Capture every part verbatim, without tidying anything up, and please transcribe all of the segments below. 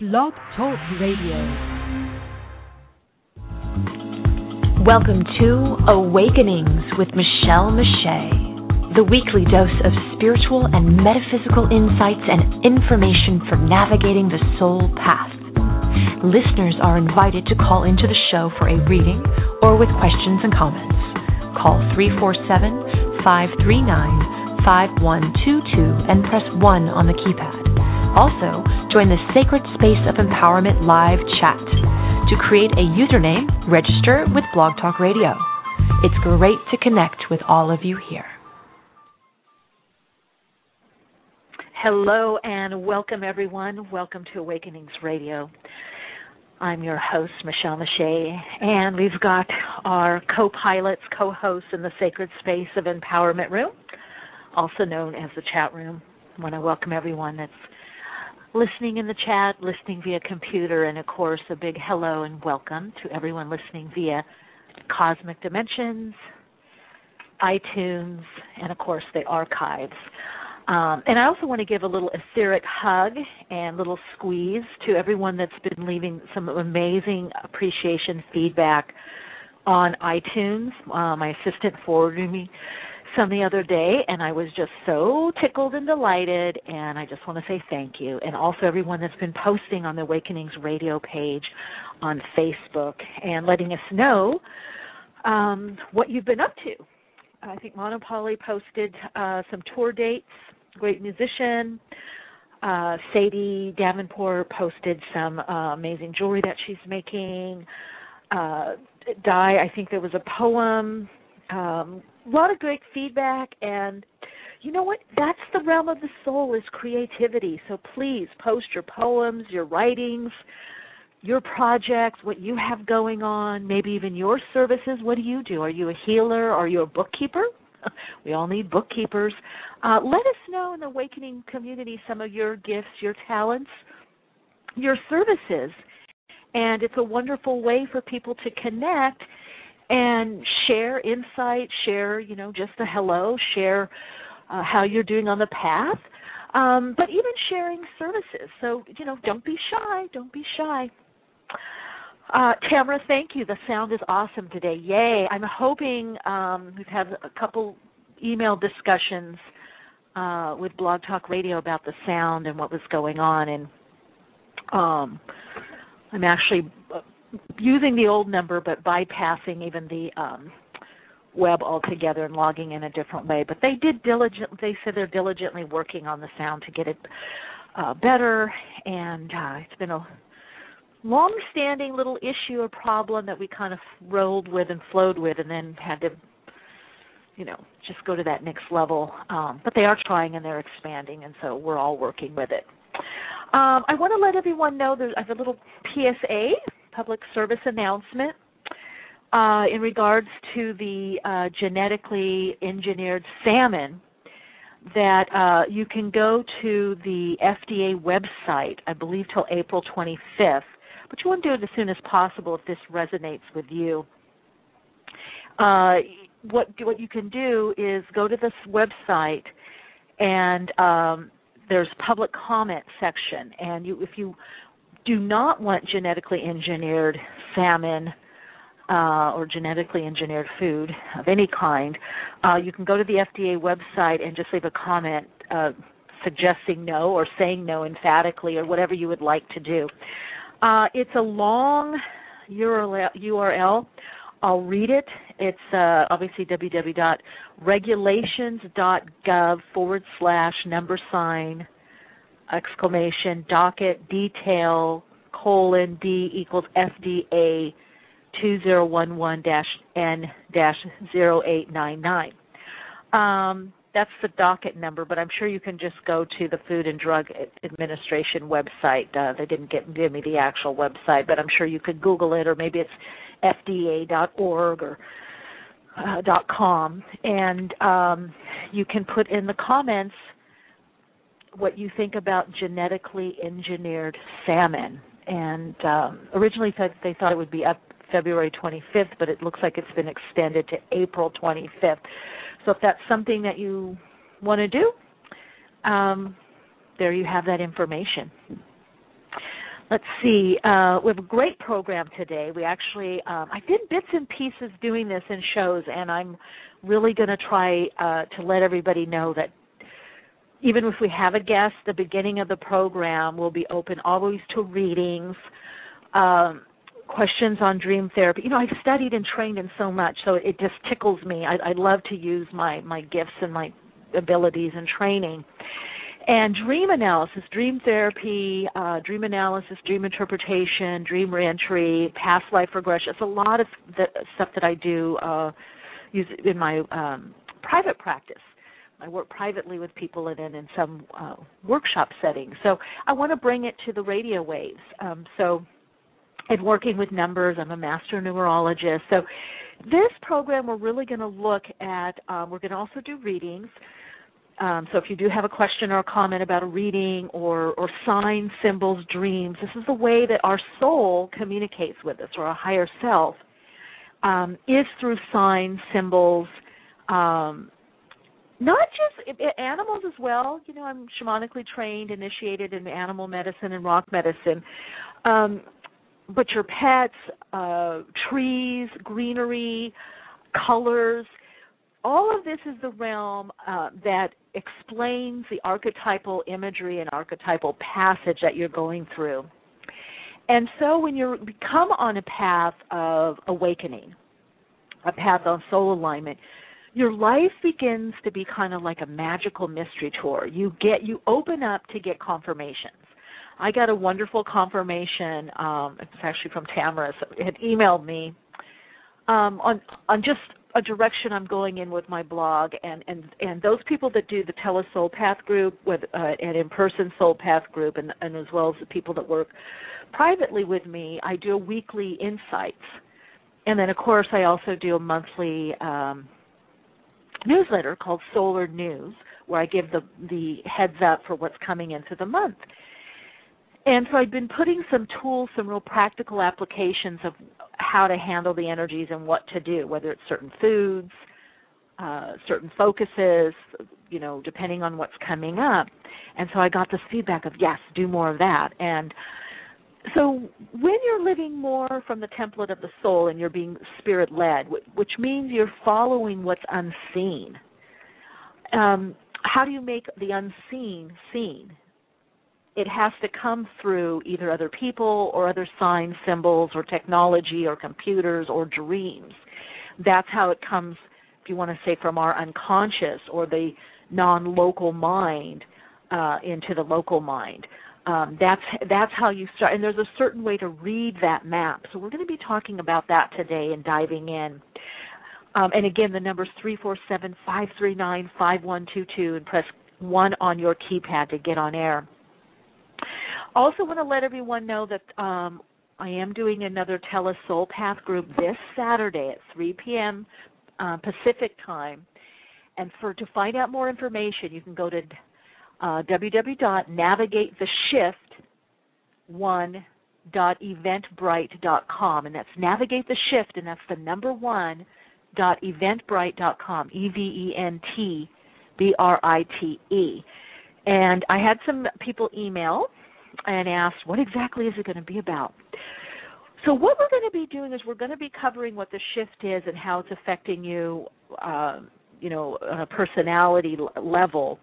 Blog Talk Radio. Welcome to Awakenings with Michelle Mache, the weekly dose of spiritual and metaphysical insights and information for navigating the soul path. Listeners are invited to call into the show for a reading or with questions and comments. Call three four seven, five three nine, five one two two and press one on the keypad. Also, join the Sacred Space of Empowerment live chat. To create a username, register with Blog Talk Radio. It's great to connect with all of you here. Hello and welcome, everyone. Welcome to Awakenings Radio. I'm your host, Michelle Mache, and we've got our co-pilots, co-hosts in the Sacred Space of Empowerment room, also known as the chat room. I want to welcome everyone that's listening in the chat, listening via computer, and, of course, a big hello and welcome to everyone listening via Cosmic Dimensions, iTunes, and, of course, the archives. Um, and I also want to give a little etheric hug and little squeeze to everyone that's been leaving some amazing appreciation feedback on iTunes. Uh, my assistant forwarded me some the other day, and I was just so tickled and delighted, and I just want to say thank you. And also everyone that's been posting on the Awakenings Radio page on Facebook and letting us know um, what you've been up to. I think Monopoly posted uh, some tour dates, great musician. Uh, Sadie Davenport posted some uh, amazing jewelry that she's making. Uh, Di, I think there was a poem. Um, a lot of great feedback, and you know what? That's the realm of the soul, is creativity. So please post your poems, your writings, your projects, what you have going on, maybe even your services. What do you do? Are you a healer? Are you a bookkeeper? We all need bookkeepers. Uh, let us know in the Awakening community some of your gifts, your talents, your services. And it's a wonderful way for people to connect and share insight, share, you know, just a hello, share uh, how you're doing on the path, um, but even sharing services. So, you know, don't be shy. Don't be shy. Uh, Tamara, thank you. The sound is awesome today. Yay. I'm hoping um, we've had a couple email discussions uh, with Blog Talk Radio about the sound and what was going on. And um, I'm actually using the old number but bypassing even the um, web altogether and logging in a different way. But they did diligent. They said they're diligently working on the sound to get it uh, better. And uh, it's been a long-standing little issue or problem that we kind of rolled with and flowed with and then had to, you know, just go to that next level. Um, but they are trying and they're expanding, and so we're all working with it. Um, I want to let everyone know there's I have a little P S A, public service announcement, uh, in regards to the uh, genetically engineered salmon that uh, you can go to the F D A website, I believe, till April twenty-fifth. But you want to do it as soon as possible if this resonates with you. Uh, what what you can do is go to this website, and um, there's public comment section. And you, if you do not want genetically engineered salmon uh, or genetically engineered food of any kind, uh, you can go to the F D A website and just leave a comment uh, suggesting no or saying no emphatically or whatever you would like to do. Uh, it's a long U R L. I'll read it. It's uh, obviously www.regulations.gov forward slash number sign exclamation docket detail colon D equals F D A two zero one one dash N dash zero eight nine nine. Um, That's the docket number, but I'm sure you can just go to the Food and Drug Administration website. Uh, they didn't get, give me the actual website, but I'm sure you could Google it, or maybe it's F D A dot org or uh, .com, and um, you can put in the comments what you think about genetically engineered salmon. And um, originally they thought it would be up February twenty-fifth, but it looks like it's been extended to April twenty-fifth. So if that's something that you want to do, um, there you have that information. Let's see. Uh, we have a great program today. We actually, um, I did bits and pieces doing this in shows, and I'm really going to try uh, to let everybody know that even if we have a guest, the beginning of the program will be open always to readings, um, questions on dream therapy. You know, I've studied and trained in so much, so it just tickles me. I, I love to use my, my gifts and my abilities and training. And dream analysis, dream therapy, uh, dream analysis, dream interpretation, dream reentry, past life regression. It's a lot of the stuff that I do uh, use in my um, private practice. I work privately with people and in, in some uh, workshop settings. So I want to bring it to the radio waves. Um, so in working with numbers, I'm a master numerologist. So this program, we're really going to look at, um, we're going to also do readings. Um, so if you do have a question or a comment about a reading or, or signs, symbols, dreams, this is the way that our soul communicates with us, or our higher self, um, is through signs, symbols, um, not just animals as well. You know, I'm shamanically trained, initiated in animal medicine and rock medicine. Um, but your pets, uh, trees, greenery, colors, all of this is the realm uh, that explains the archetypal imagery and archetypal passage that you're going through. And so when you become on a path of awakening, a path of soul alignment, your life begins to be kind of like a magical mystery tour. You get, you open up to get confirmations. I got a wonderful confirmation. Um, it's actually from Tamara. It had emailed me um, on on just a direction I'm going in with my blog, and, and, and those people that do the Telesoul Path group with uh, an in-person Soul Path group, and, and as well as the people that work privately with me, I do a weekly insights. And then, of course, I also do a monthly um, newsletter called Solar News, where I give the, the heads up for what's coming into the month. And so I've been putting some tools, some real practical applications of how to handle the energies and what to do, whether it's certain foods, uh, certain focuses, you know, depending on what's coming up. And so I got this feedback of, yes, do more of that. And so when you're living more from the template of the soul and you're being spirit-led, which means you're following what's unseen, um, how do you make the unseen seen? It has to come through either other people or other signs, symbols, or technology, or computers, or dreams. That's how it comes, if you want to say, from our unconscious or the non-local mind uh, into the local mind. Um, that's that's how you start. And there's a certain way to read that map. So we're going to be talking about that today and diving in. Um, and again, the number is three four seven, five three nine, five one two two, and press one on your keypad to get on air. Also want to let everyone know that um, I am doing another Telesoul Path group this Saturday at three p.m. Uh, Pacific time. And for to find out more information, you can go to uh, w w w dot navigate the shift one dot eventbrite dot com. And that's Navigate the Shift, and that's the number one dot eventbrite dot com, E V E N T B R I T E. And I had some people email and asked, what exactly is it going to be about? So what we're going to be doing is we're going to be covering what the shift is and how it's affecting you, uh, you know, on a personality level,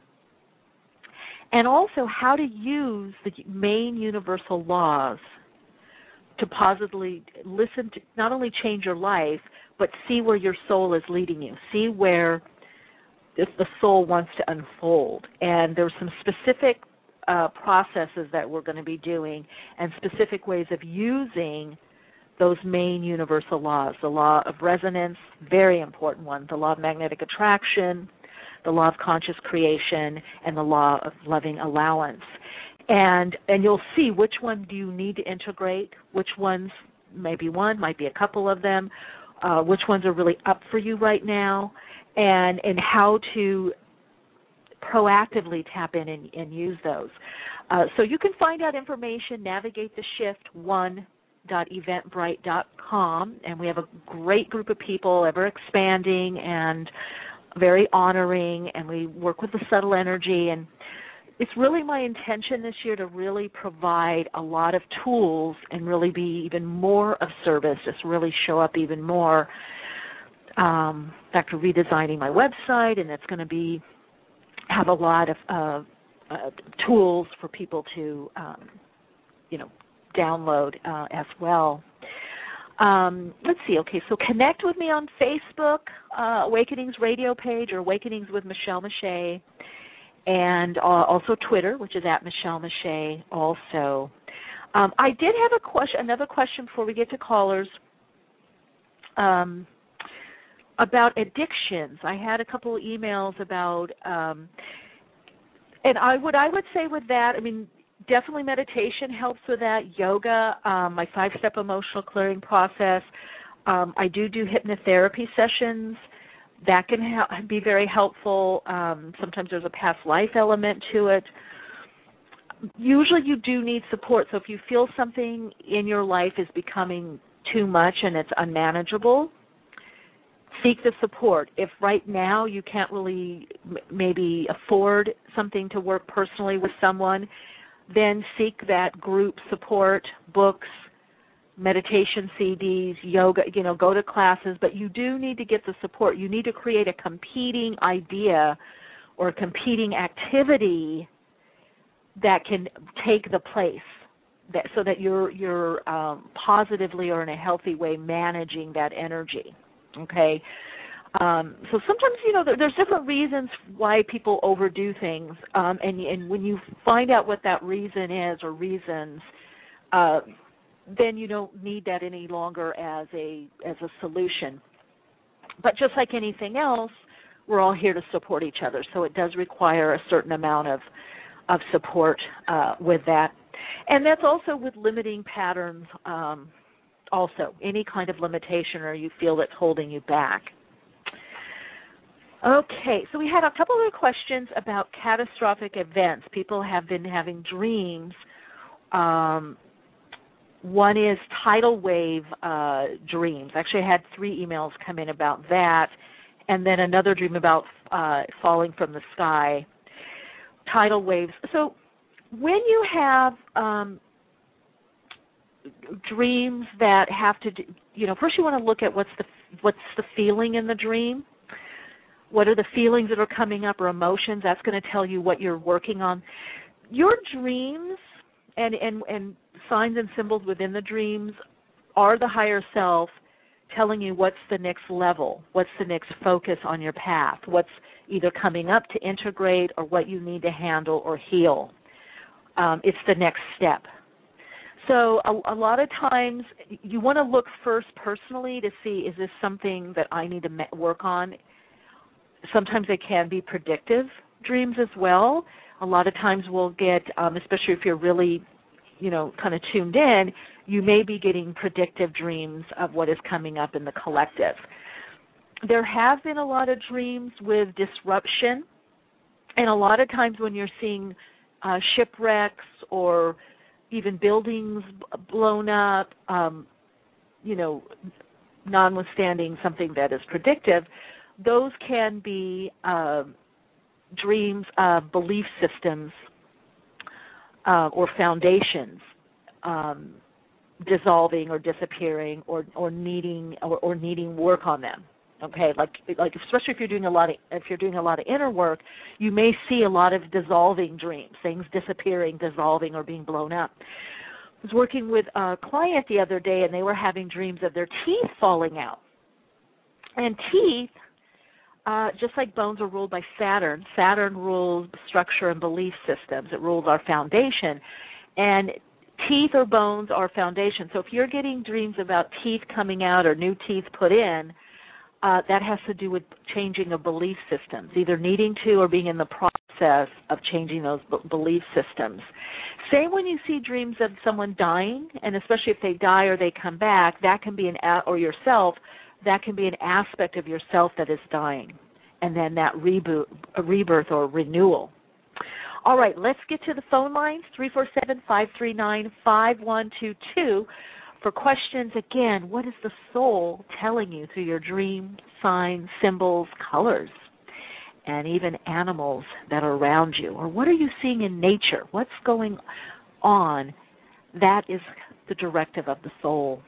and also how to use the main universal laws to positively listen to, not only change your life, but see where your soul is leading you, see where the soul wants to unfold. And there's some specific uh, processes that we're going to be doing and specific ways of using those main universal laws. The law of resonance, very important one, the law of magnetic attraction, the law of conscious creation, and the law of loving allowance. And and you'll see which one do you need to integrate, which ones, maybe one, might be a couple of them, uh, which ones are really up for you right now, and and how to proactively tap in and, and use those. Uh, so you can find out information, navigate the shift one dot eventbrite dot com, and we have a great group of people, ever expanding and very honoring, and we work with the subtle energy. And it's really my intention this year to really provide a lot of tools and really be even more of service, just really show up even more. Um, in fact, we're redesigning my website, and it's going to be have a lot of uh, uh, tools for people to, um, you know, download uh, as well. Um, let's see. Okay, so connect with me on Facebook, uh, Awakenings radio page, or Awakenings with Michelle Mache. And uh, also Twitter, which is at Michelle Mache also. Um, I did have a question, another question before we get to callers um, about addictions. I had a couple of emails about, um, and I would I would say with that, I mean, definitely meditation helps with that. Yoga, um, my five-step emotional clearing process. Um, I do do hypnotherapy sessions. That can ha- be very helpful. Um, sometimes there's a past life element to it. Usually you do need support. So if you feel something in your life is becoming too much and it's unmanageable, seek the support. If right now you can't really m- maybe afford something to work personally with someone, then seek that group support, books, meditation C Ds, yoga, you know, go to classes, but you do need to get the support. You need to create a competing idea or a competing activity that can take the place, that, so that you're you're um, positively or in a healthy way managing that energy, okay? Um, so sometimes, you know, there, there's different reasons why people overdo things, um, and, and when you find out what that reason is or reasons, uh, then you don't need that any longer as a as a solution. But just like anything else, we're all here to support each other. So it does require a certain amount of of support uh, with that. And that's also with limiting patterns um, also, any kind of limitation or you feel that's holding you back. Okay, so we had a couple of questions about catastrophic events. People have been having dreams. Um, One is tidal wave uh, dreams. Actually, I had three emails come in about that, and then another dream about uh, falling from the sky. Tidal waves. So when you have um, dreams that have to do, you know, first you want to look at what's the what's the feeling in the dream. What are the feelings that are coming up or emotions? That's going to tell you what you're working on. Your dreams and, and, and signs and symbols within the dreams are the higher self telling you what's the next level, what's the next focus on your path, what's either coming up to integrate or what you need to handle or heal. Um, it's the next step. So a, a lot of times you want to look first personally to see, is this something that I need to me- work on? Sometimes they can be predictive dreams as well. A lot of times we'll get, um, especially if you're really, you know, kind of tuned in, you may be getting predictive dreams of what is coming up in the collective. There have been a lot of dreams with disruption, and a lot of times when you're seeing uh, shipwrecks or even buildings blown up, um, you know, notwithstanding something that is predictive, those can be uh, dreams of belief systems uh, or foundations um, dissolving or disappearing or, or needing or, or needing work on them. Okay, like like especially if you're doing a lot of if you're doing a lot of inner work, you may see a lot of dissolving dreams, things disappearing, dissolving, or being blown up. I was working with a client the other day, and they were having dreams of their teeth falling out. And teeth, uh, just like bones, are ruled by Saturn. Saturn rules structure and belief systems. It rules our foundation. And teeth or bones are foundation. So if you're getting dreams about teeth coming out or new teeth put in, uh, that has to do with changing of belief systems, either needing to or being in the process of changing those b- belief systems. Same when you see dreams of someone dying, and especially if they die or they come back, that can be an, a- or yourself, that can be an aspect of yourself that is dying, and then that reboot, rebirth or renewal. All right, let's get to the phone lines, three four seven, five three nine, five one two two. For questions, again, what is the soul telling you through your dream, signs, symbols, colors? and even animals that are around you? Or what are you seeing in nature? What's going on? That is the directive of the soul.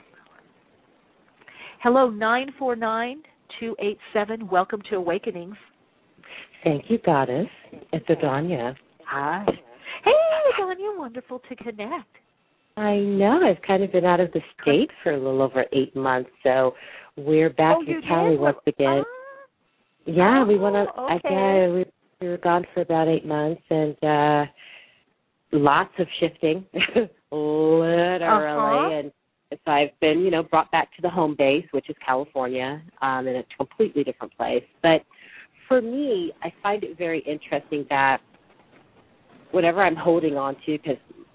Hello, nine four nine, two eight seven. Welcome to Awakenings. Thank you, Goddess. It's Adanya. Hi. Hey, Adanya, wonderful to connect. I know. I've kind of been out of the state for a little over eight months, so we're back oh, in Cali once again. Ah. Yeah, oh, we went on. Okay. Again, we, we were gone for about eight months, and uh, lots of shifting, literally. Uh-huh. And so I've been, you know, brought back to the home base, which is California, um, in a completely different place. But for me, I find it very interesting that whatever I'm holding on to, because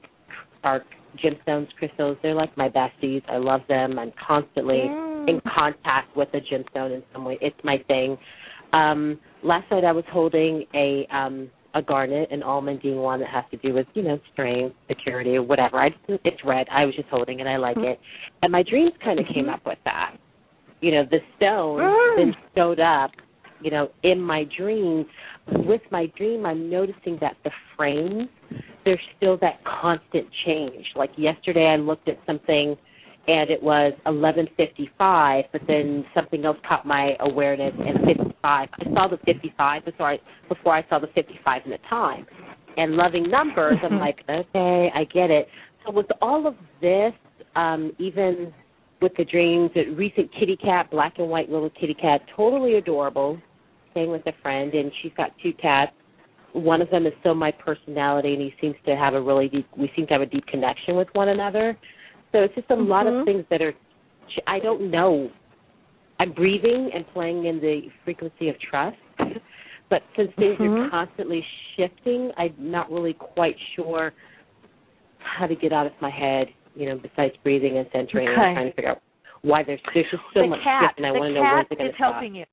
our gemstones, crystals, they're like my besties. I love them. I'm constantly mm. in contact with a gemstone in some way. It's my thing. Um, last night I was holding a um, a garnet, an almond being one that has to do with, you know, strength, security, or whatever. I just, it's red. I was just holding it. I like mm. it. And my dreams kind of mm-hmm. came up with that. You know, the stone mm. then showed up, you know, in my dreams. With my dream, I'm noticing that the frames, there's still that constant change. Like yesterday I looked at something and it was eleven fifty-five, but then something else caught my awareness and fifty-five. I saw the fifty-five before I, before I saw the fifty-five in the time. And loving numbers, I'm like, okay, I get it. So with all of this, um, even with the dreams, a recent kitty cat, black and white little kitty cat, totally adorable, staying with a friend, and she's got two cats. One of them is still my personality, and he seems to have a really deep, we seem to have a deep connection with one another. So it's just a mm-hmm. lot of things that are, I don't know. I'm breathing and playing in the frequency of trust, but since things mm-hmm. are constantly shifting, I'm not really quite sure how to get out of my head, you know, besides breathing and centering okay. and trying to figure out why there's, there's just so the much cat, shift, and I want to know when's it going to stop. The cat is helping you.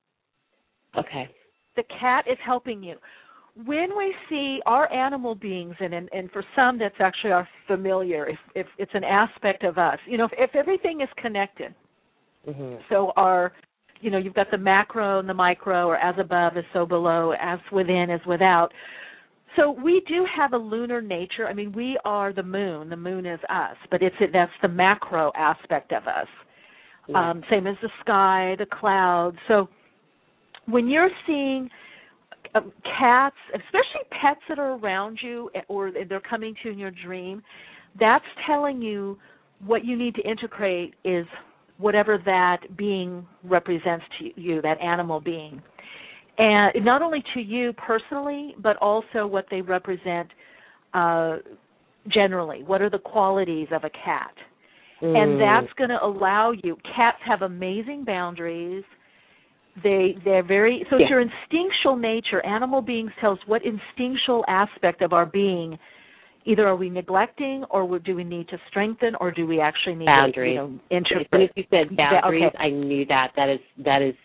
Okay. The cat is helping you. When we see our animal beings, and, and, and for some that's actually our familiar, if, if it's an aspect of us, you know, if, if everything is connected, mm-hmm. so our, you know, you've got the macro and the micro, or as above is so below, as within is without. So we do have a lunar nature. I mean, we are the moon. The moon is us, but it's that's the macro aspect of us. Yeah. Um, same as the sky, the clouds. So when you're seeing um, cats, especially pets that are around you or they're coming to you in your dream, that's telling you what you need to integrate is whatever that being represents to you, that animal being. And not only to you personally, but also what they represent uh, generally. What are the qualities of a cat? Mm. And that's going to allow you. Cats have amazing boundaries. They, they're very, so it's yeah. your instinctual nature. Animal beings tell us what instinctual aspect of our being either are we neglecting, or do we need to strengthen, or do we actually need boundaries. to, you know, integrate? As soon as you said boundaries, okay. I knew that. That is that is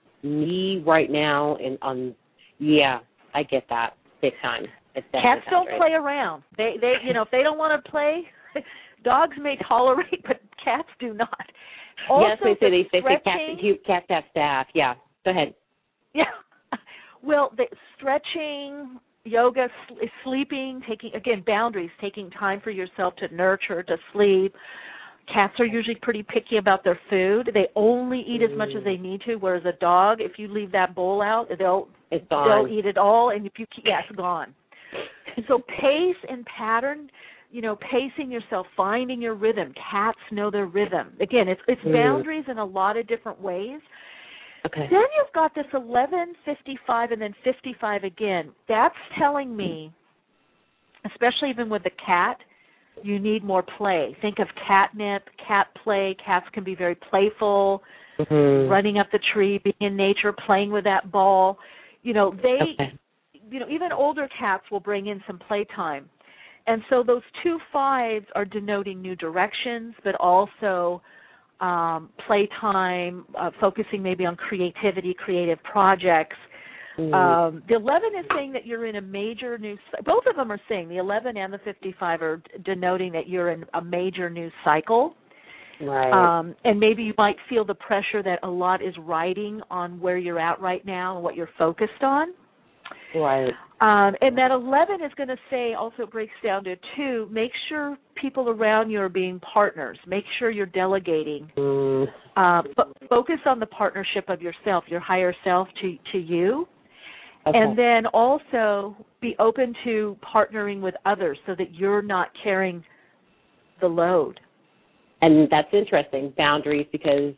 me right now. And on, yeah, I get that big time. It's Cats don't boundaries. play around. They, they, you know, if they don't want to play, dogs may tolerate, but cats do not. Also, yes, they say they, they say cats, cats have staff. Yeah, go ahead. Yeah, well, the stretching, yoga, sl- sleeping, taking, again, boundaries, taking time for yourself to nurture, to sleep. Cats are usually pretty picky about their food. They only eat mm. as much as they need to, whereas a dog, if you leave that bowl out, they'll it's gone. they'll eat it all, and if you keep, yeah, it's gone. So pace and pattern, you know, pacing yourself, finding your rhythm. Cats know their rhythm. Again, it's it's mm. boundaries in a lot of different ways. Okay. Then you've got this eleven fifty-five and then fifty-five again. That's telling me, especially even with the cat, you need more play. Think of catnip, cat play. Cats can be very playful, mm-hmm. running up the tree, being in nature, playing with that ball. You know, they, okay. you know, even older cats will bring in some playtime. And so those two fives are denoting new directions, but also um, playtime, uh, focusing maybe on creativity, creative projects. Mm. Um, the eleven is saying that you're in a major new, both of them are saying, the eleven and the fifty-five are denoting that you're in a major new cycle. Right. Um, and maybe you might feel the pressure that a lot is riding on where you're at right now and what you're focused on. Right. Um, and that eleven is going to say, also breaks down to two, make sure people around you are being partners. Make sure you're delegating. Mm. Uh, fo- focus on the partnership of yourself, your higher self to, to you. Okay. And then also be open to partnering with others so that you're not carrying the load. And that's interesting, boundaries, because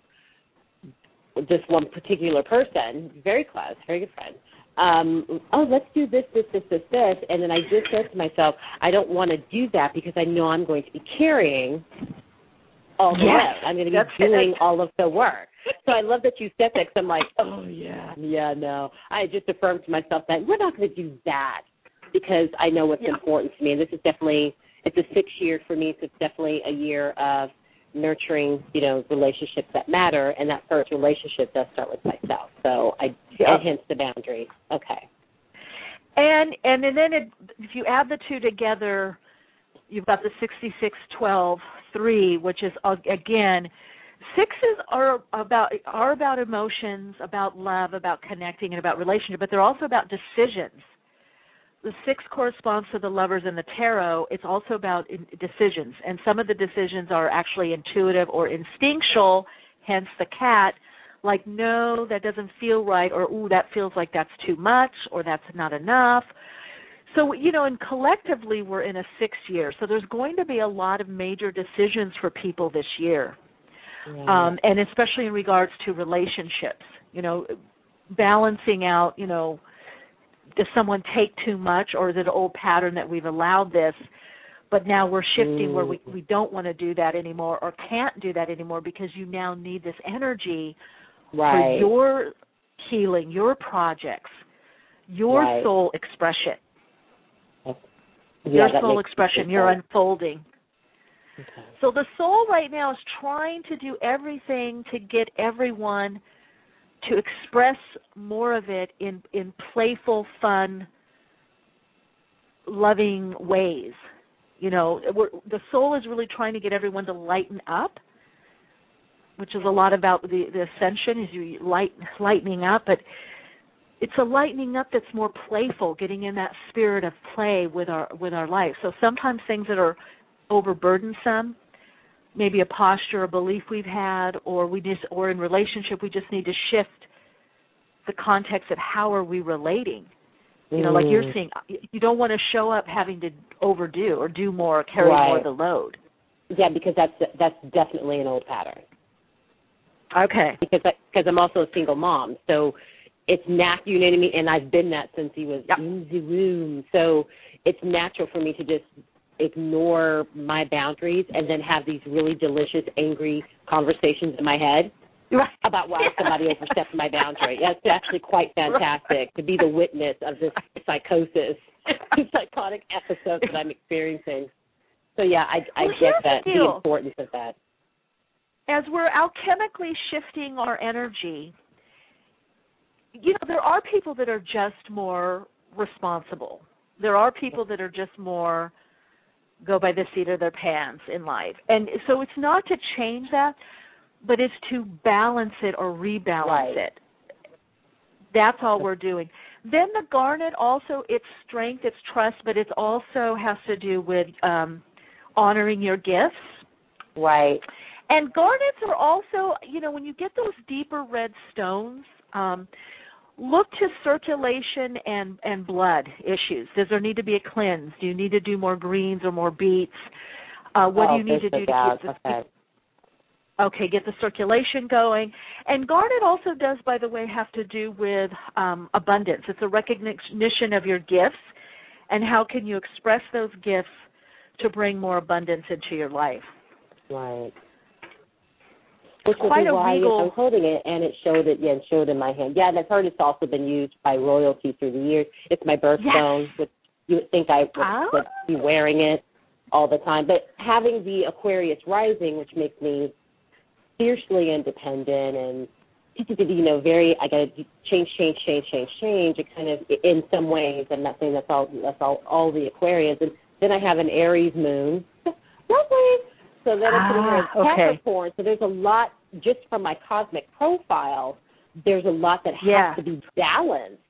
this one particular person, very close, very good friend, um, oh, let's do this, this, this, this, this. And then I just said to myself, I don't want to do that because I know I'm going to be carrying all the yes, load. I'm going to be that's doing it. all of the work. So I love that you said that because I'm like, oh, yeah, yeah, no. I just affirmed to myself that we're not going to do that because I know what's yeah. important to me. And this is definitely, it's a six year for me, so it's definitely a year of nurturing, you know, relationships that matter, and that first relationship does start with myself. So I, Yep. and hence the boundary. Okay. And and then it, if you add the two together, you've got the sixty-six twelve three, which is uh, again, sixes are about are about emotions, about love, about connecting, and about relationship, but they're also about decisions. The six corresponds to the lovers in the tarot. It's also about in, decisions, and some of the decisions are actually intuitive or instinctual, hence the cat, like, no, that doesn't feel right, or, ooh, that feels like that's too much, or that's not enough. So, you know, and collectively we're in a six year, so there's going to be a lot of major decisions for people this year, Yeah. um, and especially in regards to relationships, you know, balancing out, you know, does someone take too much, or is it an old pattern that we've allowed this, but now we're shifting mm. where we, we don't want to do that anymore or can't do that anymore because you now need this energy right. for your healing, your projects, your right. soul expression. Yeah, your soul expression, your unfolding. Okay. So the soul right now is trying to do everything to get everyone to express more of it in, in playful, fun, loving ways. You know, we're, the soul is really trying to get everyone to lighten up, which is a lot about the, the ascension, is you light, lightening up, but it's a lightening up that's more playful, getting in that spirit of play with our with our life. So sometimes things that are overburdensome, maybe a posture, a belief we've had, or we just, or in relationship, we just need to shift the context of how are we relating. You know, mm. like you're saying, you don't want to show up having to overdo or do more, or carry right. more of the load. Yeah, because that's that's definitely an old pattern. Okay. Because I, because I'm also a single mom, so it's nat, you know what I mean, and I've been that since he was yep. in the womb. So it's natural for me to just ignore my boundaries and then have these really delicious, angry conversations in my head right. about why somebody overstepped my boundary. Yeah, it's actually quite fantastic right. to be the witness of this psychosis, psychotic episode that I'm experiencing. So, yeah, I, I well, get that, the, the importance of that. As we're alchemically shifting our energy, you know, there are people that are just more responsible. There are people that are just more go by the seat of their pants in life. And so it's not to change that, but it's to balance it or rebalance right. it. That's all we're doing. Then the garnet also, it's strength, it's trust, but it also has to do with um, honoring your gifts. Right. And garnets are also, you know, when you get those deeper red stones, um, look to circulation and, and blood issues. Does there need to be a cleanse? Do you need to do more greens or more beets? Uh, what oh, do you need to do to out. keep the, okay. okay, get the circulation going? And garnet also does, by the way, have to do with um, abundance. It's a recognition of your gifts and how can you express those gifts to bring more abundance into your life. Right. Which Quite is a why regal. I'm holding it, and it showed it. Yeah, it showed in my hand. Yeah, and I've heard it's also been used by royalty through the years. It's my birthstone. Yes. Which you would think I would, oh. would be wearing it all the time. But having the Aquarius rising, which makes me fiercely independent and you know very, I got to change, change, change, change, change. It kind of in some ways. I'm not saying that's all. That's all. All the Aquarius, and then I have an Aries moon. Lovely. So then I'm putting her as Capricorn. Okay. So there's a lot, just from my cosmic profile, there's a lot that has yeah. to be balanced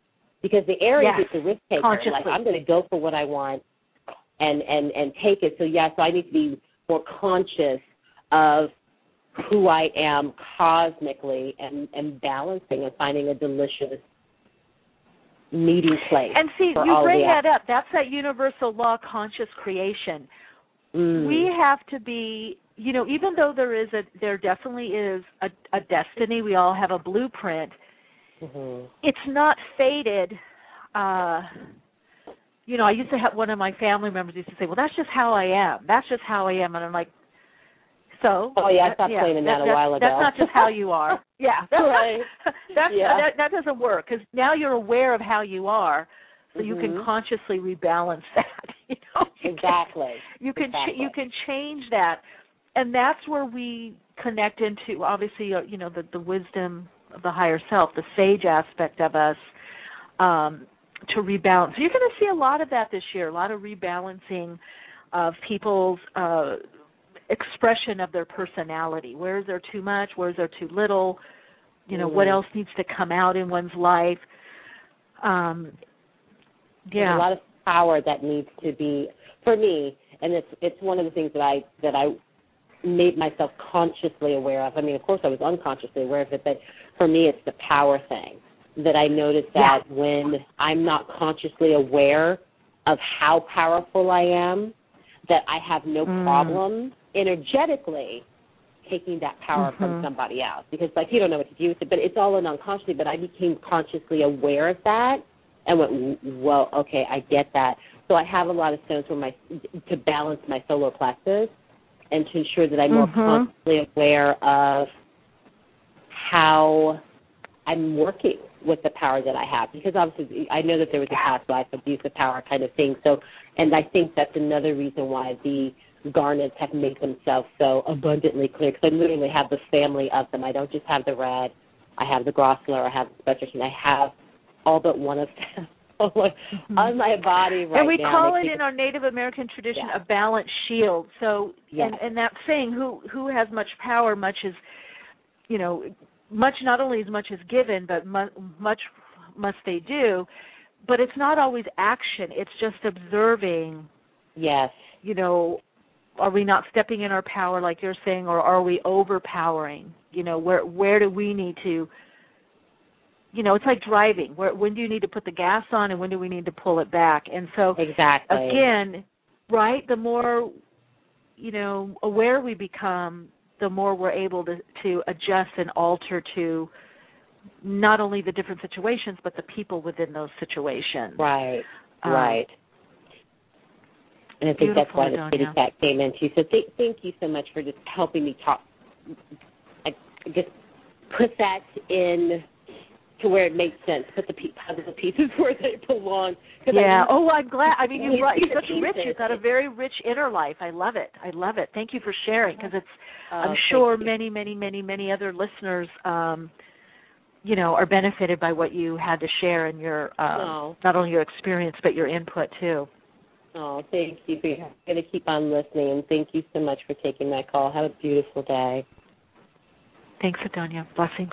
because the Aries Yes. is the risk taker. Consciously. Like, I'm going to go for what I want and, and, and take it. So, yeah, so I need to be more conscious of who I am cosmically and, and balancing and finding a delicious meeting place. And see, for you all bring the that up. That's that universal law, conscious creation. Mm. We have to be, you know, even though there is a, there definitely is a, a destiny. We all have a blueprint. Mm-hmm. It's not fated. Uh, you know, I used to have one of my family members used to say, "Well, that's just how I am. That's just how I am," and I'm like, "So." Oh yeah, I stopped yeah, claiming that, that a that, while ago. That's not just how you are. Yeah, that's right. not, that's, yeah. that, that doesn't work because now you're aware of how you are, so mm-hmm. you can consciously rebalance that. You know, you exactly. Can, you can exactly. ch- you can change that, and that's where we connect into obviously uh, you know the the wisdom of the higher self, the sage aspect of us. Um, to rebalance. So you're going to see a lot of that this year, a lot of rebalancing of people's uh, expression of their personality. Where is there too much? Where is there too little? You know, mm. what else needs to come out in one's life? Um, yeah. There's a lot of power that needs to be, for me, and it's it's one of the things that I that I made myself consciously aware of. I mean, of course I was unconsciously aware of it, but for me it's the power thing. That I noticed that yeah. when I'm not consciously aware of how powerful I am, that I have no mm. problem energetically taking that power mm-hmm. from somebody else. Because, like, you don't know what to do with it, but it's all in unconsciously. But I became consciously aware of that and went, well, okay, I get that. So I have a lot of stones for my to balance my solar plexus and to ensure that I'm more mm-hmm. consciously aware of how I'm working with the power that I have, because obviously I know that there was a past life abuse of power kind of thing. So, and I think that's another reason why the garnets have made themselves so abundantly clear, because I literally have the family of them. I don't just have the red, I have the Grosvenor, I have the Spectrum, I have all but one of them mm-hmm. on my body right now. And we now. call it in our Native American tradition yeah. a balanced shield. So, yes. and, and that saying, who who has much power, much is, you know, much not only as much is given, but mu- much must they do. But it's not always action. It's just observing. Yes. You know, are we not stepping in our power, like you're saying, or are we overpowering? You know, where where do we need to? You know, it's like driving. Where when do you need to put the gas on, and when do we need to pull it back? And so, exactly. again, right? The more, you know, aware we become, the more we're able to, to adjust and alter to not only the different situations, but the people within those situations. Right, um, right. And I think that's why the Kitty Cat came in too. So th- thank you so much for just helping me talk, I just put that in to where it makes sense, put the puzzle pieces where they belong. Yeah. I, oh, I'm glad. I mean, you're right. You're such pieces. rich. You've got a very rich inner life. I love it. I love it. Thank you for sharing, because it's. Oh, I'm sure many, many, many, many other listeners, um, you know, are benefited by what you had to share in your um, oh. not only your experience but your input too. Oh, thank you. I'm going to keep on listening, and thank you so much for taking my call. Have a beautiful day. Thanks, Adonia. Blessings.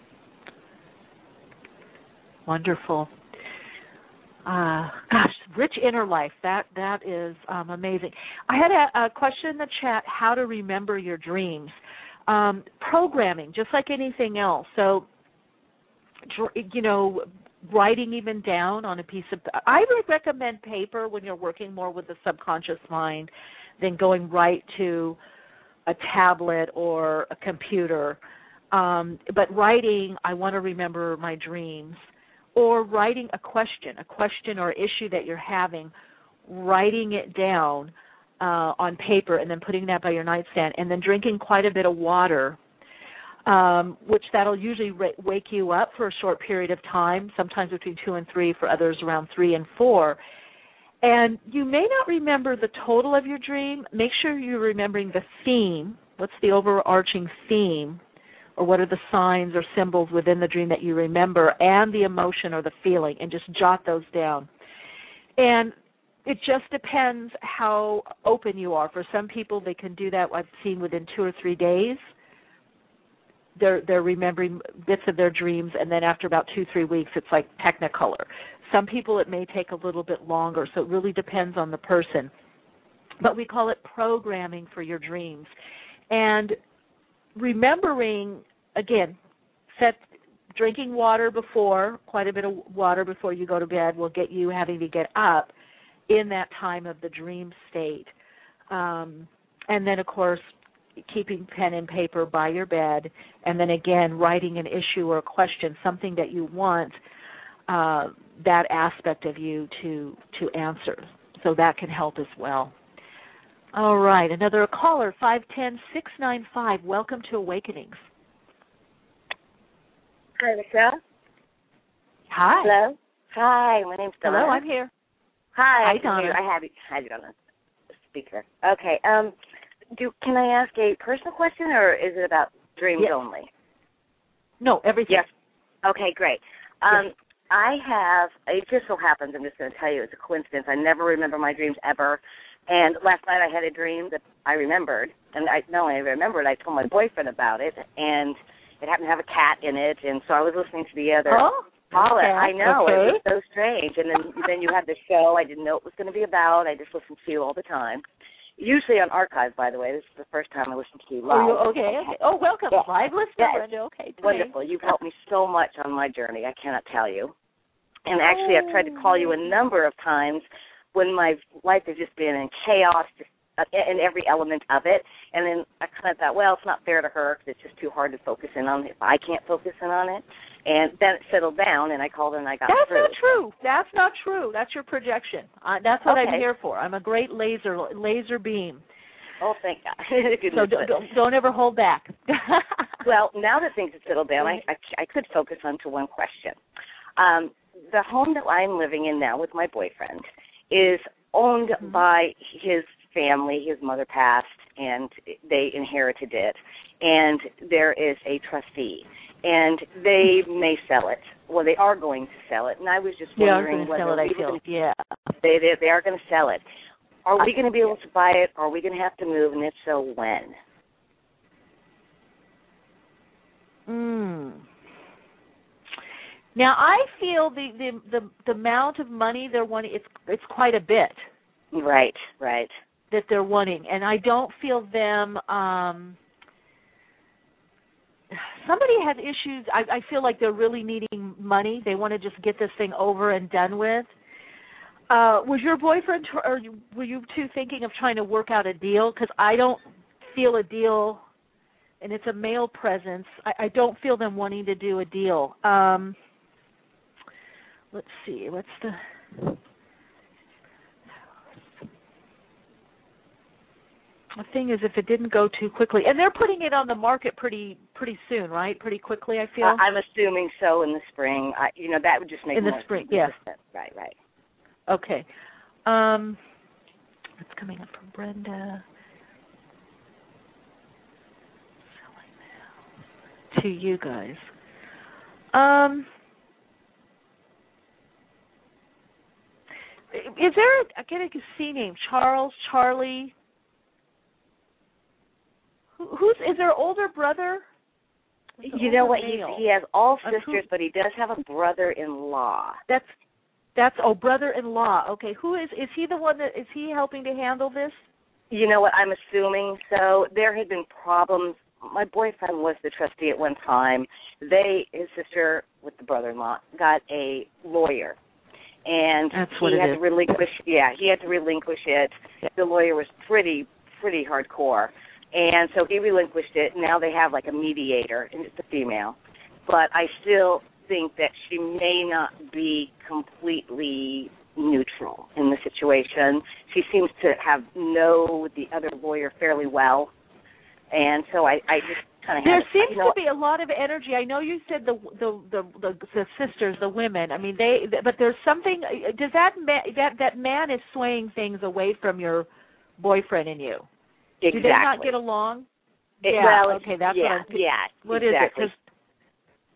Wonderful. Uh, gosh, rich inner life. That that is um, amazing. I had a, a question in the chat: how to remember your dreams. Um, programming, just like anything else. So, you know, writing even down on a piece of. I would recommend paper when you're working more with the subconscious mind than going right to a tablet or a computer. Um, but writing, I want to remember my dreams. Or writing a question, a question or issue that you're having, writing it down uh, on paper and then putting that by your nightstand, and then drinking quite a bit of water, um, which that'll usually ra- wake you up for a short period of time, sometimes between two and three, for others around three and four. And you may not remember the total of your dream. Make sure you're remembering the theme. What's the overarching theme? Or what are the signs or symbols within the dream that you remember, and the emotion or the feeling, and just jot those down. And it just depends how open you are. For some people, they can do that, I've seen, within two or three days. they're they're remembering bits of their dreams, and then after about two three weeks, it's like Technicolor. Some people it may take a little bit longer, so it really depends on the person. But we call it programming for your dreams, and remembering again, set drinking water before quite a bit of water before you go to bed will get you having to get up in that time of the dream state. Um, and then, of course, keeping pen and paper by your bed, and then, again, writing an issue or a question, something that you want uh, that aspect of you to, to answer. So that can help as well. All right, another caller, five one zero, six nine five. Welcome to Awakenings. Hi, Michelle. Hi. Hello. Hi, my name's Donna. Hello, I'm here. Hi, Hi, Donna. I have you. I have you on the speaker. Okay. Um, do can I ask a personal question, or is it about dreams yes. only? No, everything. Yes. Okay, great. Um, yes. I have. It just so happens. I'm just going to tell you. It's a coincidence. I never remember my dreams ever. And last night I had a dream that I remembered, and I not only remembered, I told my boyfriend about it, and it happened to have a cat in it, and so I was listening to the other. Oh. Caller. Okay. I know, okay. It was so strange. And then then you had the show. I didn't know what it was going to be about. I just listened to you all the time. Usually on archive, by the way. This is the first time I listened to you live. Oh, okay, okay. Oh, welcome. Yeah. Live listener, yes. Brenda. Okay, great. Wonderful. You've helped me so much on my journey. I cannot tell you. And actually, I've tried to call you a number of times when my life has just been in chaos, just in every element of it. And then I kind of thought, well, it's not fair to her because it's just too hard to focus in on it if I can't focus in on it. And then it settled down, and I called her and I got That's through. not true. That's not true. That's your projection. Uh, that's what okay. I'm here for. I'm a great laser laser beam. Oh, thank God. So don't, don't, don't ever hold back. Well, now that things have settled down, I, I, I could focus on to one question. Um, the home that I'm living in now with my boyfriend is owned mm-hmm. by his family. His mother passed, and they inherited it. And there is a trustee. And they may sell it. Well, they are going to sell it. And I was just wondering yeah, whether sell it, I feel. Gonna, yeah. they, they, they are going to sell it. Are we going to be able to buy it? Are we going to have to move? And if so, when? Mm. Now, I feel the, the, the, the amount of money they're wanting, it's, it's quite a bit. Right, right. That they're wanting. And I don't feel them... Um, somebody has issues. I, I feel like they're really needing money. They want to just get this thing over and done with. Uh, was your boyfriend, or were you two thinking of trying to work out a deal? Because I don't feel a deal, and it's a male presence. I, I don't feel them wanting to do a deal. Um, let's see. What's the... The thing is, if it didn't go too quickly, and they're putting it on the market pretty pretty soon, right? Pretty quickly, I feel. Uh, I'm assuming so in the spring. I, you know, that would just make in the more spring. Yes. Sense. Right, right. Okay. Um, what's coming up from Brenda? Selling now to you guys. Um, is there? I get a C name. Charles, Charlie. Who's is there an older brother? You know what? He he has all Uh, sisters, who- but he does have a brother-in-law. That's that's oh brother-in-law. Okay, who is is he the one that is he helping to handle this? You know what? I'm assuming so. There had been problems. My boyfriend was the trustee at one time. They, his sister with the brother-in-law, got a lawyer, and That's he what it had is. to relinquish. Yeah, he had to relinquish it. The lawyer was pretty pretty hardcore. And so he relinquished it. Now they have like a mediator, and it's a female. But I still think that she may not be completely neutral in the situation. She seems to have know the other lawyer fairly well. And so I, I just kind of There have seems you know, to be a lot of energy. I know you said the the the, the, the sisters, the women. I mean, they. But there's something. Does that man, that that man is swaying things away from your boyfriend and you? Exactly. Do they not get along? It, yeah. Well, okay. That's yeah, what I'm. Yeah. What exactly. is it?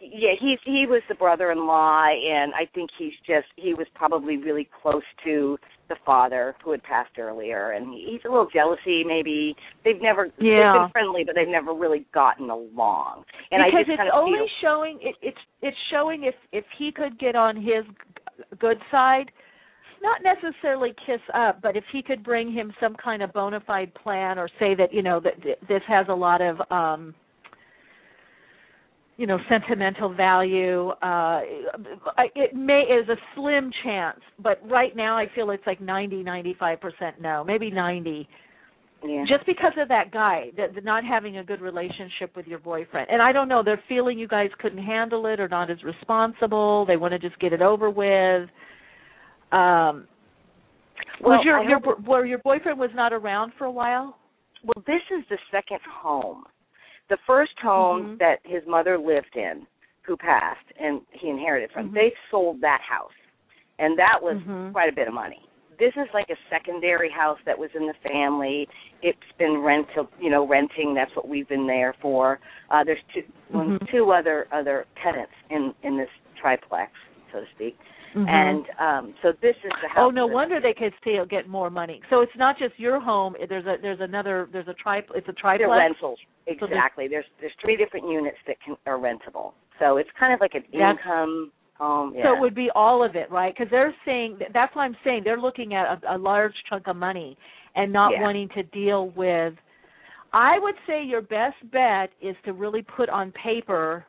Yeah, he's he was the brother-in-law, and I think he's just he was probably really close to the father who had passed earlier, and he, he's a little jealousy. Maybe they've never yeah. they've been friendly, but they've never really gotten along. And because I just it's kind of only feel, showing it, it's it's showing if if he could get on his good side, not necessarily kiss up, but if he could bring him some kind of bona fide plan, or say that you know that this has a lot of um, you know, sentimental value. Uh, it may is a slim chance, but right now I feel it's like ninety, ninety-five percent no, maybe ninety. Yeah. Just because of that guy, that, that not having a good relationship with your boyfriend. And I don't know, they're feeling you guys couldn't handle it or not as responsible. They want to just get it over with. Um, well, was your, your hope, where your boyfriend was not around for a while? Well, this is the second home. The first home mm-hmm. that his mother lived in, who passed, and he inherited from, mm-hmm. they sold that house, and that was mm-hmm. quite a bit of money. This is like a secondary house that was in the family. It's been rental, you know, renting. That's what we've been there for. Uh, there's two, mm-hmm. two other other tenants in in this triplex, so to speak. Mm-hmm. And um, so this is the house. Oh, no wonder they could still get more money. So it's not just your home. There's a there's another there's a tri it's a triplex. They're rentals, exactly. So there's there's three different units that can are rentable. So it's kind of like an income home. Yeah. So it would be all of it, right? Because they're saying that's what I'm saying. They're looking at a, a large chunk of money and not yeah. wanting to deal with. I would say your best bet is to really put on paper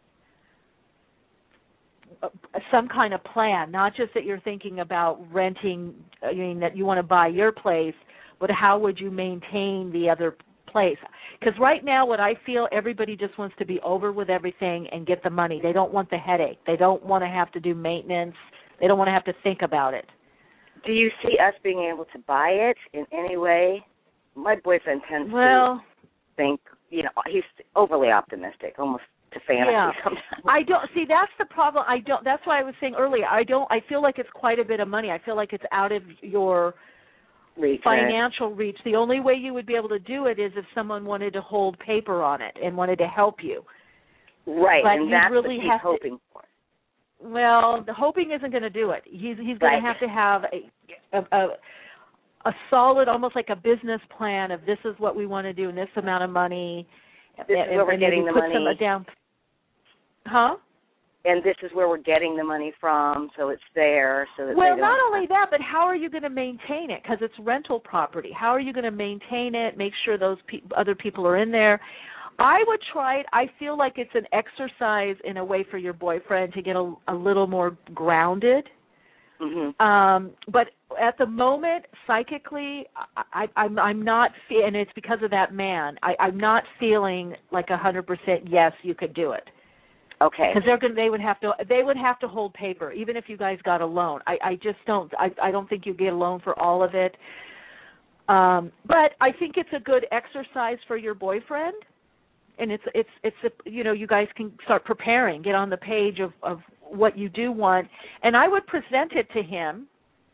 some kind of plan, not just that you're thinking about renting, I mean, that you want to buy your place, but how would you maintain the other place? Because right now what I feel, everybody just wants to be over with everything and get the money. They don't want the headache. They don't want to have to do maintenance. They don't want to have to think about it. Do you see us being able to buy it in any way? My boyfriend tends well, to think, you know, he's overly optimistic, almost to fantasy yeah. sometimes. I don't see that's the problem. I don't. That's why I was saying earlier. I don't. I feel like it's quite a bit of money. I feel like it's out of your reach, financial right? reach. The only way you would be able to do it is if someone wanted to hold paper on it and wanted to help you. Right, but and that's really what he's hoping to, for. Well, the hoping isn't going to do it. He's he's going right. to have to have a, a, a a solid, almost like a business plan of this is what we want to do and this amount of money. This and, is where we're getting the put money. Some down. Huh? And this is where we're getting the money from, so it's there. So that well, they not don't only that, but how are you going to maintain it? Because it's rental property. How are you going to maintain it? Make sure those pe- other people are in there. I would try it. I feel like it's an exercise in a way for your boyfriend to get a, a little more grounded. Mm-hmm. Um, but at the moment, psychically, I, I, I'm, I'm not, fe- and it's because of that man. I, I'm not feeling like a hundred percent yes, you could do it. Okay. Because they're going, they would have to, they would have to hold paper, even if you guys got a loan. I, I just don't, I, I don't think you get a loan for all of it. Um, but I think it's a good exercise for your boyfriend, and it's, it's, it's, a, you know, you guys can start preparing, get on the page of, of what you do want, and I would present it to him.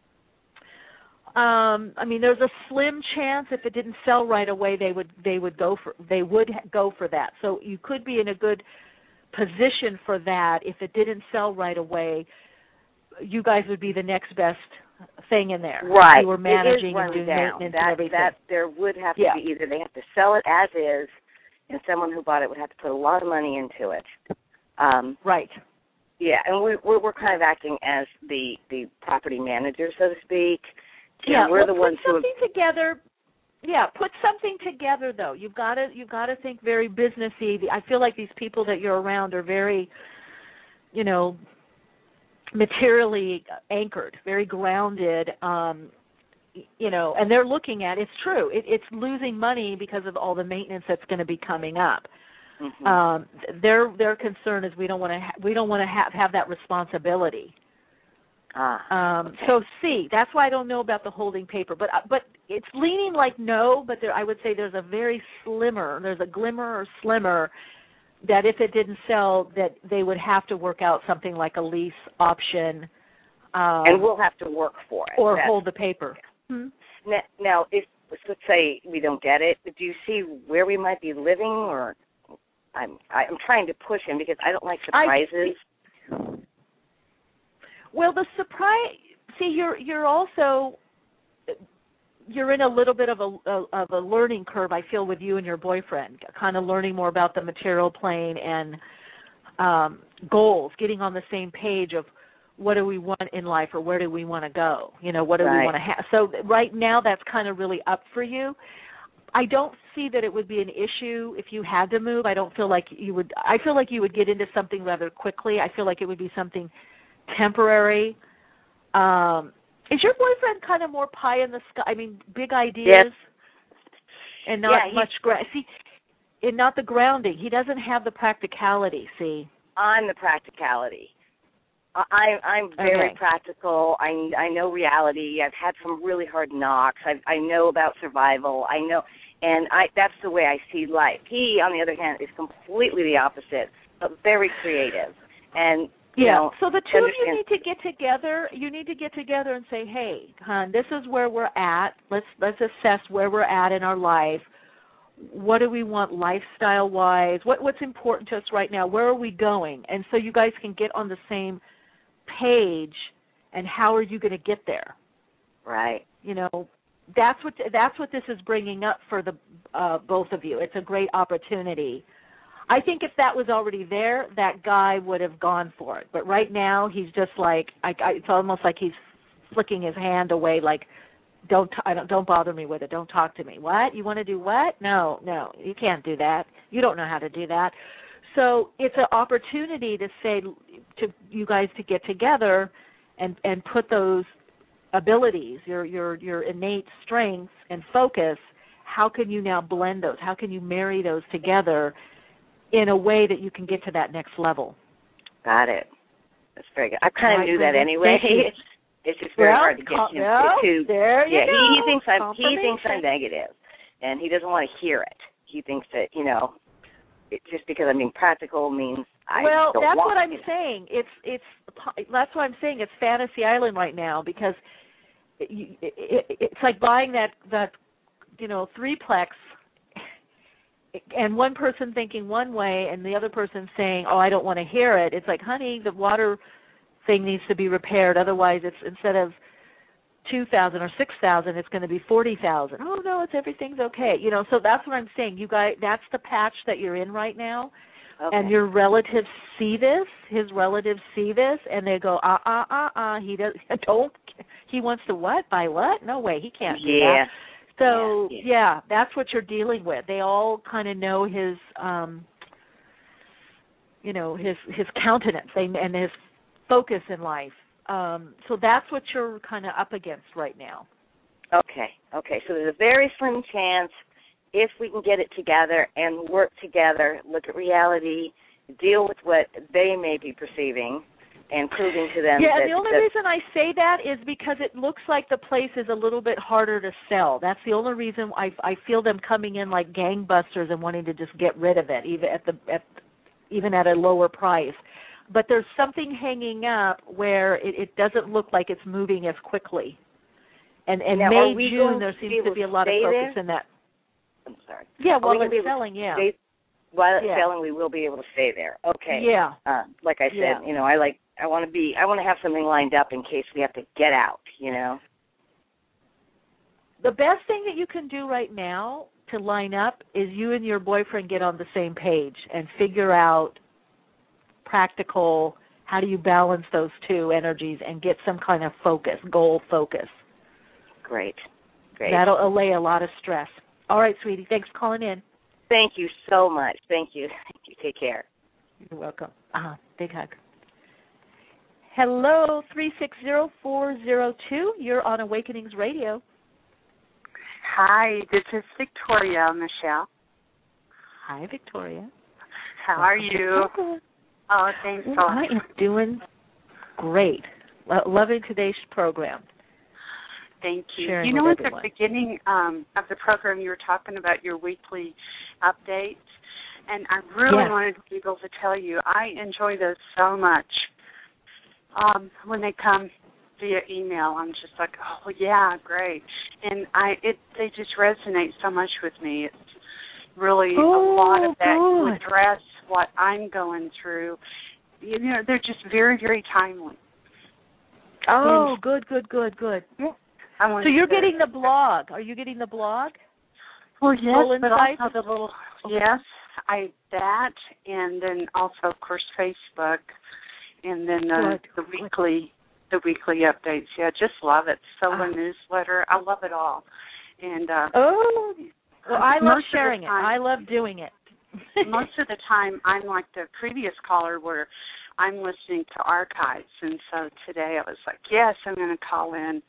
Um, I mean, there's a slim chance if it didn't sell right away, they would, they would go for, they would go for that. So you could be in a good position for that. If it didn't sell right away, you guys would be the next best thing in there. Right. You were managing and doing down. maintenance that, and everything. That there would have to yeah. be either they have to sell it as is, and someone who bought it would have to put a lot of money into it. Um, right. Yeah, and we, we're we're kind of acting as the the property manager, so to speak. Yeah, and we're well, the put ones who something together. Yeah, put something together though. You've got to you've got to think very businessy. I feel like these people that you're around are very, you know, materially anchored, very grounded. Um, you know, and they're looking at it's true. It, it's losing money because of all the maintenance that's going to be coming up. Mm-hmm. Um, their their concern is we don't want to ha- we don't want to have have that responsibility. Ah, um, okay. So see, that's why I don't know about the holding paper, but but it's leaning like no. But there, I would say there's a very slimmer, there's a glimmer or slimmer that if it didn't sell, that they would have to work out something like a lease option, um, and we'll have to work for it or that's, hold the paper. Hmm? Now, now, if let's say we don't get it, do you see where we might be living, or I'm I'm trying to push him because I don't like surprises. I, well, the surprise. See, you're you're also you're in a little bit of a, a of a learning curve. I feel with you and your boyfriend, kind of learning more about the material plane and um, goals, getting on the same page of what do we want in life or where do we want to go. You know, what do right. we want to have. So right now, that's kind of really up for you. I don't see that it would be an issue if you had to move. I don't feel like you would. I feel like you would get into something rather quickly. I feel like it would be something temporary. Um, is your boyfriend kind of more pie in the sky? I mean, big ideas yes. and not yeah, much gra- see, and not the grounding. He doesn't have the practicality. See, I'm the practicality. I, I'm very okay. practical. I, I know reality. I've had some really hard knocks. I, I know about survival. I know, and I that's the way I see life. He, on the other hand, is completely the opposite, but very creative. And you yeah. know, So the two of you understand- need to get together. You need to get together and say, "Hey, hon, this is where we're at. Let's let's assess where we're at in our life. What do we want lifestyle-wise? What what's important to us right now? Where are we going?" And so you guys can get on the same page, and how are you going to get there? Right. You know, that's what that's what this is bringing up for the uh, both of you. It's a great opportunity. I think if that was already there, that guy would have gone for it. But right now, he's just like I, I, it's almost like he's flicking his hand away, like don't t- I don't don't bother me with it. Don't talk to me. What? You want to do what? No, no, you can't do that. You don't know how to do that. So it's an opportunity to say to you guys to get together and, and put those abilities, your your your innate strengths and focus, how can you now blend those? How can you marry those together in a way that you can get to that next level? Got it. That's very good. I kind of right, knew that anyway. It's just very well, hard to get com- him no, to. There you yeah, go. he, he thinks I'm he thinks I'm negative, and he doesn't want to hear it. He thinks that you know. It, just because I'm being practical means I well, don't that's want what I'm it. saying. It's it's that's what I'm saying. It's Fantasy Island right now because it, it, it's like buying that that you know threeplex, and one person thinking one way and the other person saying, "Oh, I don't want to hear it." It's like, honey, the water thing needs to be repaired. Otherwise, it's instead of two thousand or six thousand, it's going to be forty thousand. Oh no, it's everything's okay. You know, so that's what I'm saying. You guys, that's the patch that you're in right now, okay. and your relatives see this. His relatives see this, and they go, uh, uh, uh, uh. He does. Don't. He wants to what? Buy what? No way. He can't do yeah. that. So yeah, yeah. yeah, that's what you're dealing with. They all kind of know his, um, you know, his his countenance they, and his focus in life. Um, so that's what you're kind of up against right now. Okay, okay. So there's a very slim chance if we can get it together and work together, look at reality, deal with what they may be perceiving, and proving to them yeah, that... and the only that, reason I say that is because it looks like the place is a little bit harder to sell. That's the only reason I, I feel them coming in like gangbusters and wanting to just get rid of it, even at the at, even at a lower price. But there's something hanging up where it, it doesn't look like it's moving as quickly. And, and now, May, we June, there seems to be a lot of focus there? in that. I'm sorry. Yeah, while we it's selling, yeah. Stay, while it's yeah. selling, we will be able to stay there. Okay. Yeah. Uh, like I said, yeah. you know, I like, I want to be, I want to have something lined up in case we have to get out, you know. The best thing that you can do right now to line up is you and your boyfriend get on the same page and figure out practical, how do you balance those two energies and get some kind of focus, goal focus. Great, great. That'll allay a lot of stress. All right, sweetie, thanks for calling in. Thank you so much. Thank you. Thank you. Take care. You're welcome. Uh-huh. Big hug. Hello, three six zero, four zero two. You're on Awakenings Radio. Hi, this is Victoria, Michelle. Hi, Victoria. How are you? Oh, thanks so I am doing great. Lo- loving today's program. Thank you. Sharing you know, with at everyone. the beginning um, of the program, you were talking about your weekly updates, and I really yes. wanted to be able to tell you I enjoy those so much. Um, when they come via email, I'm just like, oh yeah, great, and I it they just resonate so much with me. It's really oh, a lot of that good. to address what I'm going through. You know, they're just very, very timely. Oh, and, good, good, good, good. Yeah. I want so you're to, getting the blog. Are you getting the blog? Well, yes, Full but Insights? also the little, yes, I that, and then also, of course, Facebook, and then the, the weekly the weekly updates. Yeah, just love it. Solar uh, newsletter. I love it all. And uh, oh, well, I love sharing time, it. I love doing it. Most of the time, I'm like the previous caller where I'm listening to archives, and so today I was like, yes, I'm going to call in.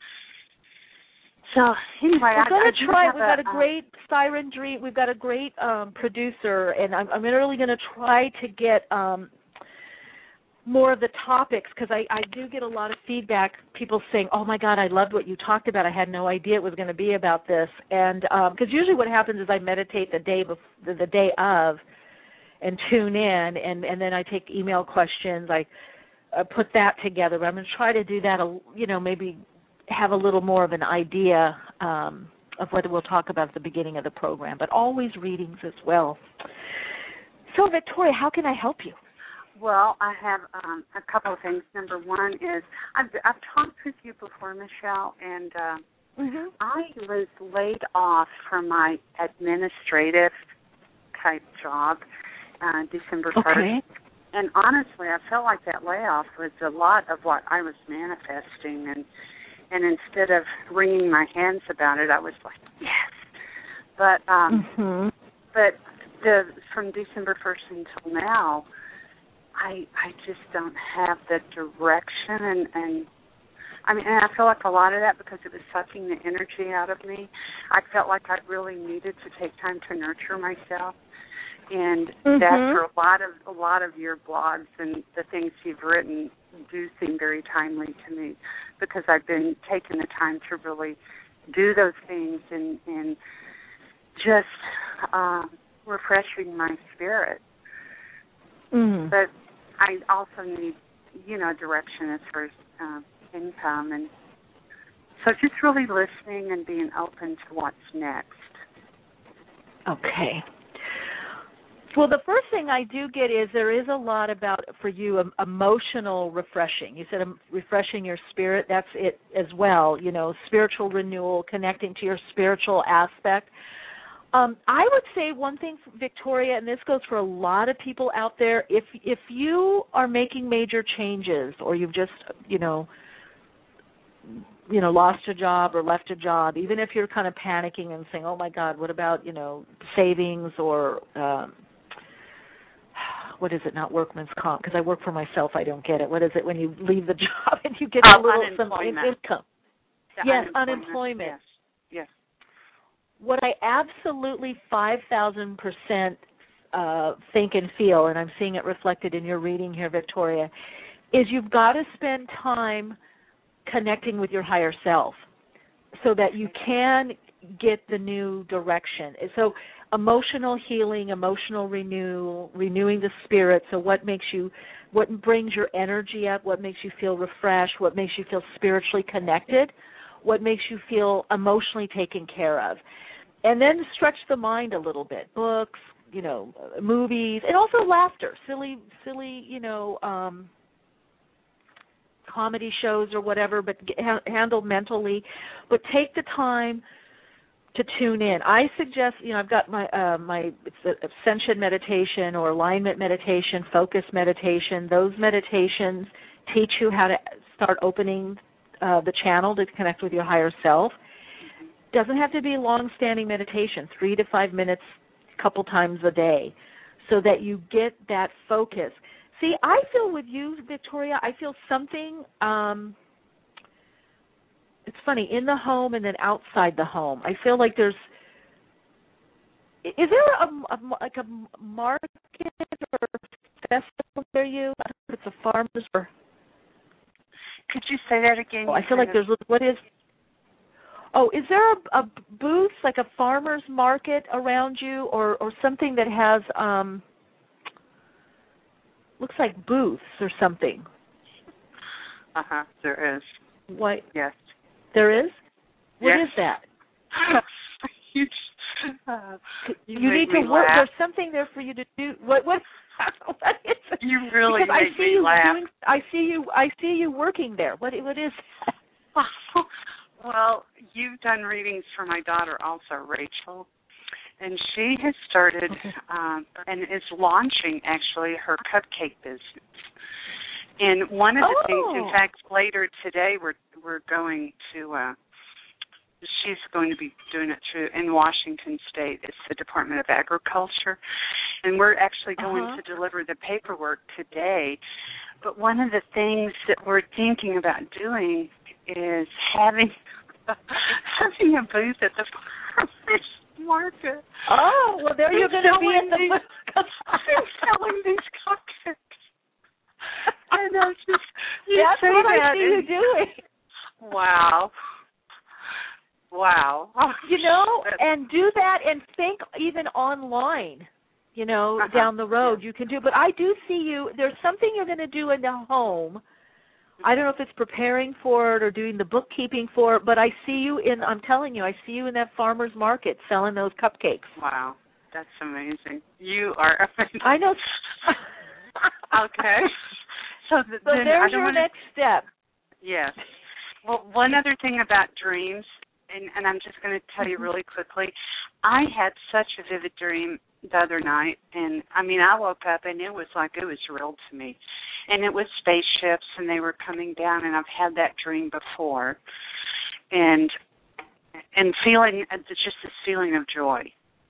So anyway, we're going to try. We've a, got a great um, Siren Dream. We've got a great um, producer, and I'm, I'm really going to try to get um, more of the topics because I, I do get a lot of feedback. People saying, "Oh my God, I loved what you talked about. I had no idea it was going to be about this." And because um, usually what happens is I meditate the day before, the, the day of, and tune in, and, and then I take email questions. I uh, put that together. But I'm going to try to do that. A, you know, maybe. have a little more of an idea um, of what we'll talk about at the beginning of the program, but always readings as well. So, Victoria, how can I help you? Well, I have um, a couple of things. Number one is I've, I've talked with you before, Michelle, and uh, mm-hmm. I was laid off from my administrative type job uh, December first. Okay. And honestly, I felt like that layoff was a lot of what I was manifesting, and And instead of wringing my hands about it, I was like, yes. But um, mm-hmm. but the from December first until now, I I just don't have the direction, and, and I mean, and I feel like a lot of that because it was sucking the energy out of me. I felt like I really needed to take time to nurture myself, and mm-hmm. that for a lot of a lot of your blogs and the things you've written do seem very timely to me, because I've been taking the time to really do those things and, and just uh, refreshing my spirit. Mm. But I also need, you know, direction as far as uh, income. And so just really listening and being open to what's next. Okay. Well, the first thing I do get is there is a lot about, for you, um, emotional refreshing. You said um, refreshing your spirit. That's it as well, you know, spiritual renewal, connecting to your spiritual aspect. Um, I would say one thing, Victoria, and this goes for a lot of people out there, if if you are making major changes or you've just, you know, you know, lost a job or left a job, even if you're kind of panicking and saying, oh, my God, what about, you know, savings or um, – what is it, not workman's comp, because I work for myself, I don't get it. What is it when you leave the job and you get oh, a little some unemployment. income? The yes, unemployment. unemployment. Yes, yes. What I absolutely five thousand percent uh, think and feel, and I'm seeing it reflected in your reading here, Victoria, is you've got to spend time connecting with your higher self so that you can get the new direction. So emotional healing, emotional renew, renewing the spirit. So what makes you, what brings your energy up, what makes you feel refreshed, what makes you feel spiritually connected, what makes you feel emotionally taken care of. And then stretch the mind a little bit. Books, you know, movies, and also laughter, silly, silly, you know, um, comedy shows or whatever, but ha- handle mentally. But take the time to tune in. I suggest, you know, I've got my uh, my it's ascension meditation or alignment meditation, focus meditation. Those meditations teach you how to start opening uh, the channel to connect with your higher self. Doesn't have to be long-standing meditation, three to five minutes, a couple times a day, so that you get that focus. See, I feel with you, Victoria, I feel something. Um, It's funny, in the home and then outside the home. I feel like there's, is there a, a like a market or festival near you? I don't know if it's a farmer's or. Could you say that again? Oh, I feel like there's, what is, oh, is there a, a booth, like a farmer's market around you or, or something that has, um, looks like booths or something? Uh-huh, there is. What? Yes. There is? What yes. is that? you, Uh, you you make need to me work. laugh. There's something there for you to do. What? What? what is it? You really because make I see me you laugh. Doing, I see you. I see you working there. What? What is? Well, you've done readings for my daughter also, Rachel, and she has started Okay. um, and is launching actually her cupcake business. And one of the Oh. things, in fact, later today we're we're going to. Uh, she's going to be doing it through in Washington State. It's the Department of Agriculture, and we're actually going Uh-huh. to deliver the paperwork today. But one of the things that we're thinking about doing is having having a booth at the farmers market. Oh, well, there you're going to be in the these, book. I'm selling these cupcakes. I know, just you That's say what that I see you and- doing. Wow. Wow. You know, and do that and think even online, you know, Uh-huh. down the road you can do. But I do see you, there's something you're going to do in the home. I don't know if it's preparing for it or doing the bookkeeping for it, but I see you in, I'm telling you, I see you in that farmer's market selling those cupcakes. Wow. That's amazing. You are amazing. I know. Okay. So, th- So then there's I don't your wanna, next step. Yes. Well, one other thing about dreams, and, and I'm just going to tell you really quickly, I had such a vivid dream the other night, and I mean, I woke up and it was like it was real to me. And it was spaceships, and they were coming down, and I've had that dream before. And and feeling, just this feeling of joy.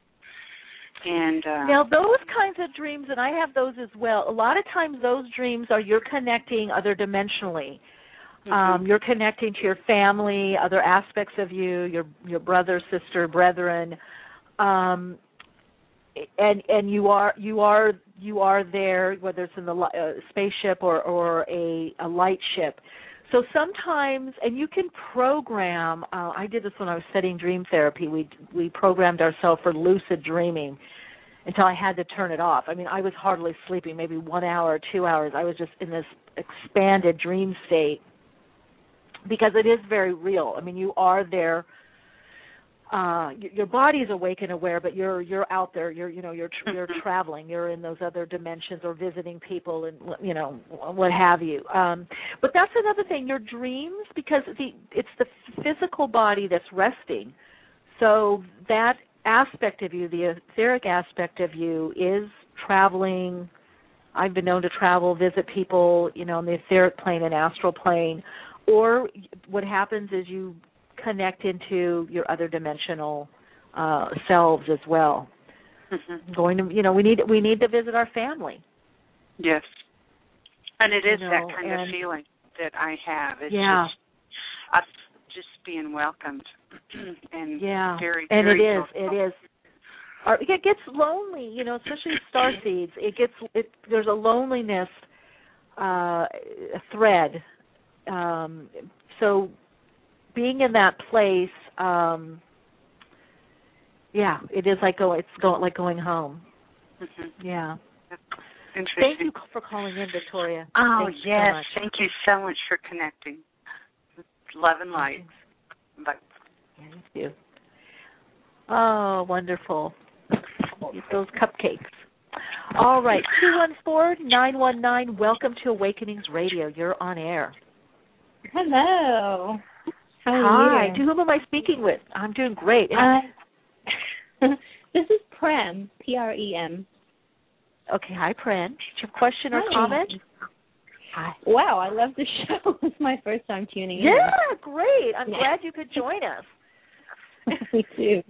And uh, Now, those kinds of dreams, and I have those as well, a lot of times those dreams are you're connecting other dimensionally. mm-hmm. Um, you're connecting to your family, other aspects of you, your your brother, sister, brethren, um, and and you are you are you are there, whether it's in the uh, spaceship or or a, a light ship. So sometimes, and you can program. Uh, I did this when I was studying dream therapy. We we programmed ourselves for lucid dreaming until I had to turn it off. I mean, I was hardly sleeping, maybe one hour or two hours. I was just in this expanded dream state because it is very real. I mean, you are there. Uh, your body is awake and aware, but you're you're out there. You're you know you're you're traveling. You're in those other dimensions or visiting people and you know what have you. Um, but that's another thing. Your dreams, because the it's the physical body that's resting. So that aspect of you, the etheric aspect of you, is traveling. I've been known to travel, visit people, you know, on the etheric plane and astral plane. Or what happens is you connect into your other dimensional uh, selves as well. Mm-hmm. Going to, you know, we need we need to visit our family. Yes, and it is you know, that kind and, of feeling that I have. It's yeah, just us just being welcomed and yeah, very, and very it is, it is. Our, it gets lonely, you know, especially star seeds. It gets it. There's a loneliness uh, thread. Um, so. Being in that place, um, yeah, it is like go. It's go, like going home. Mm-hmm. Yeah. Interesting. Thank you for calling in, Victoria. Oh Thanks yes, so much. thank you so much for connecting. Love and light. Bye. Thank you. Oh, wonderful. Eat those cupcakes. All right, two one four, nine one nine. Welcome to Awakenings Radio. You're on air. Hello. How are Hi. you? To whom am I speaking with? I'm doing great. Uh, this is Prem, P R E M. Okay, hi, Pran. Do you have a question or Hi. comment? Hi. Wow, I love the show. It's my first time tuning in. Yeah, great. I'm Yeah. glad you could join us. Me too.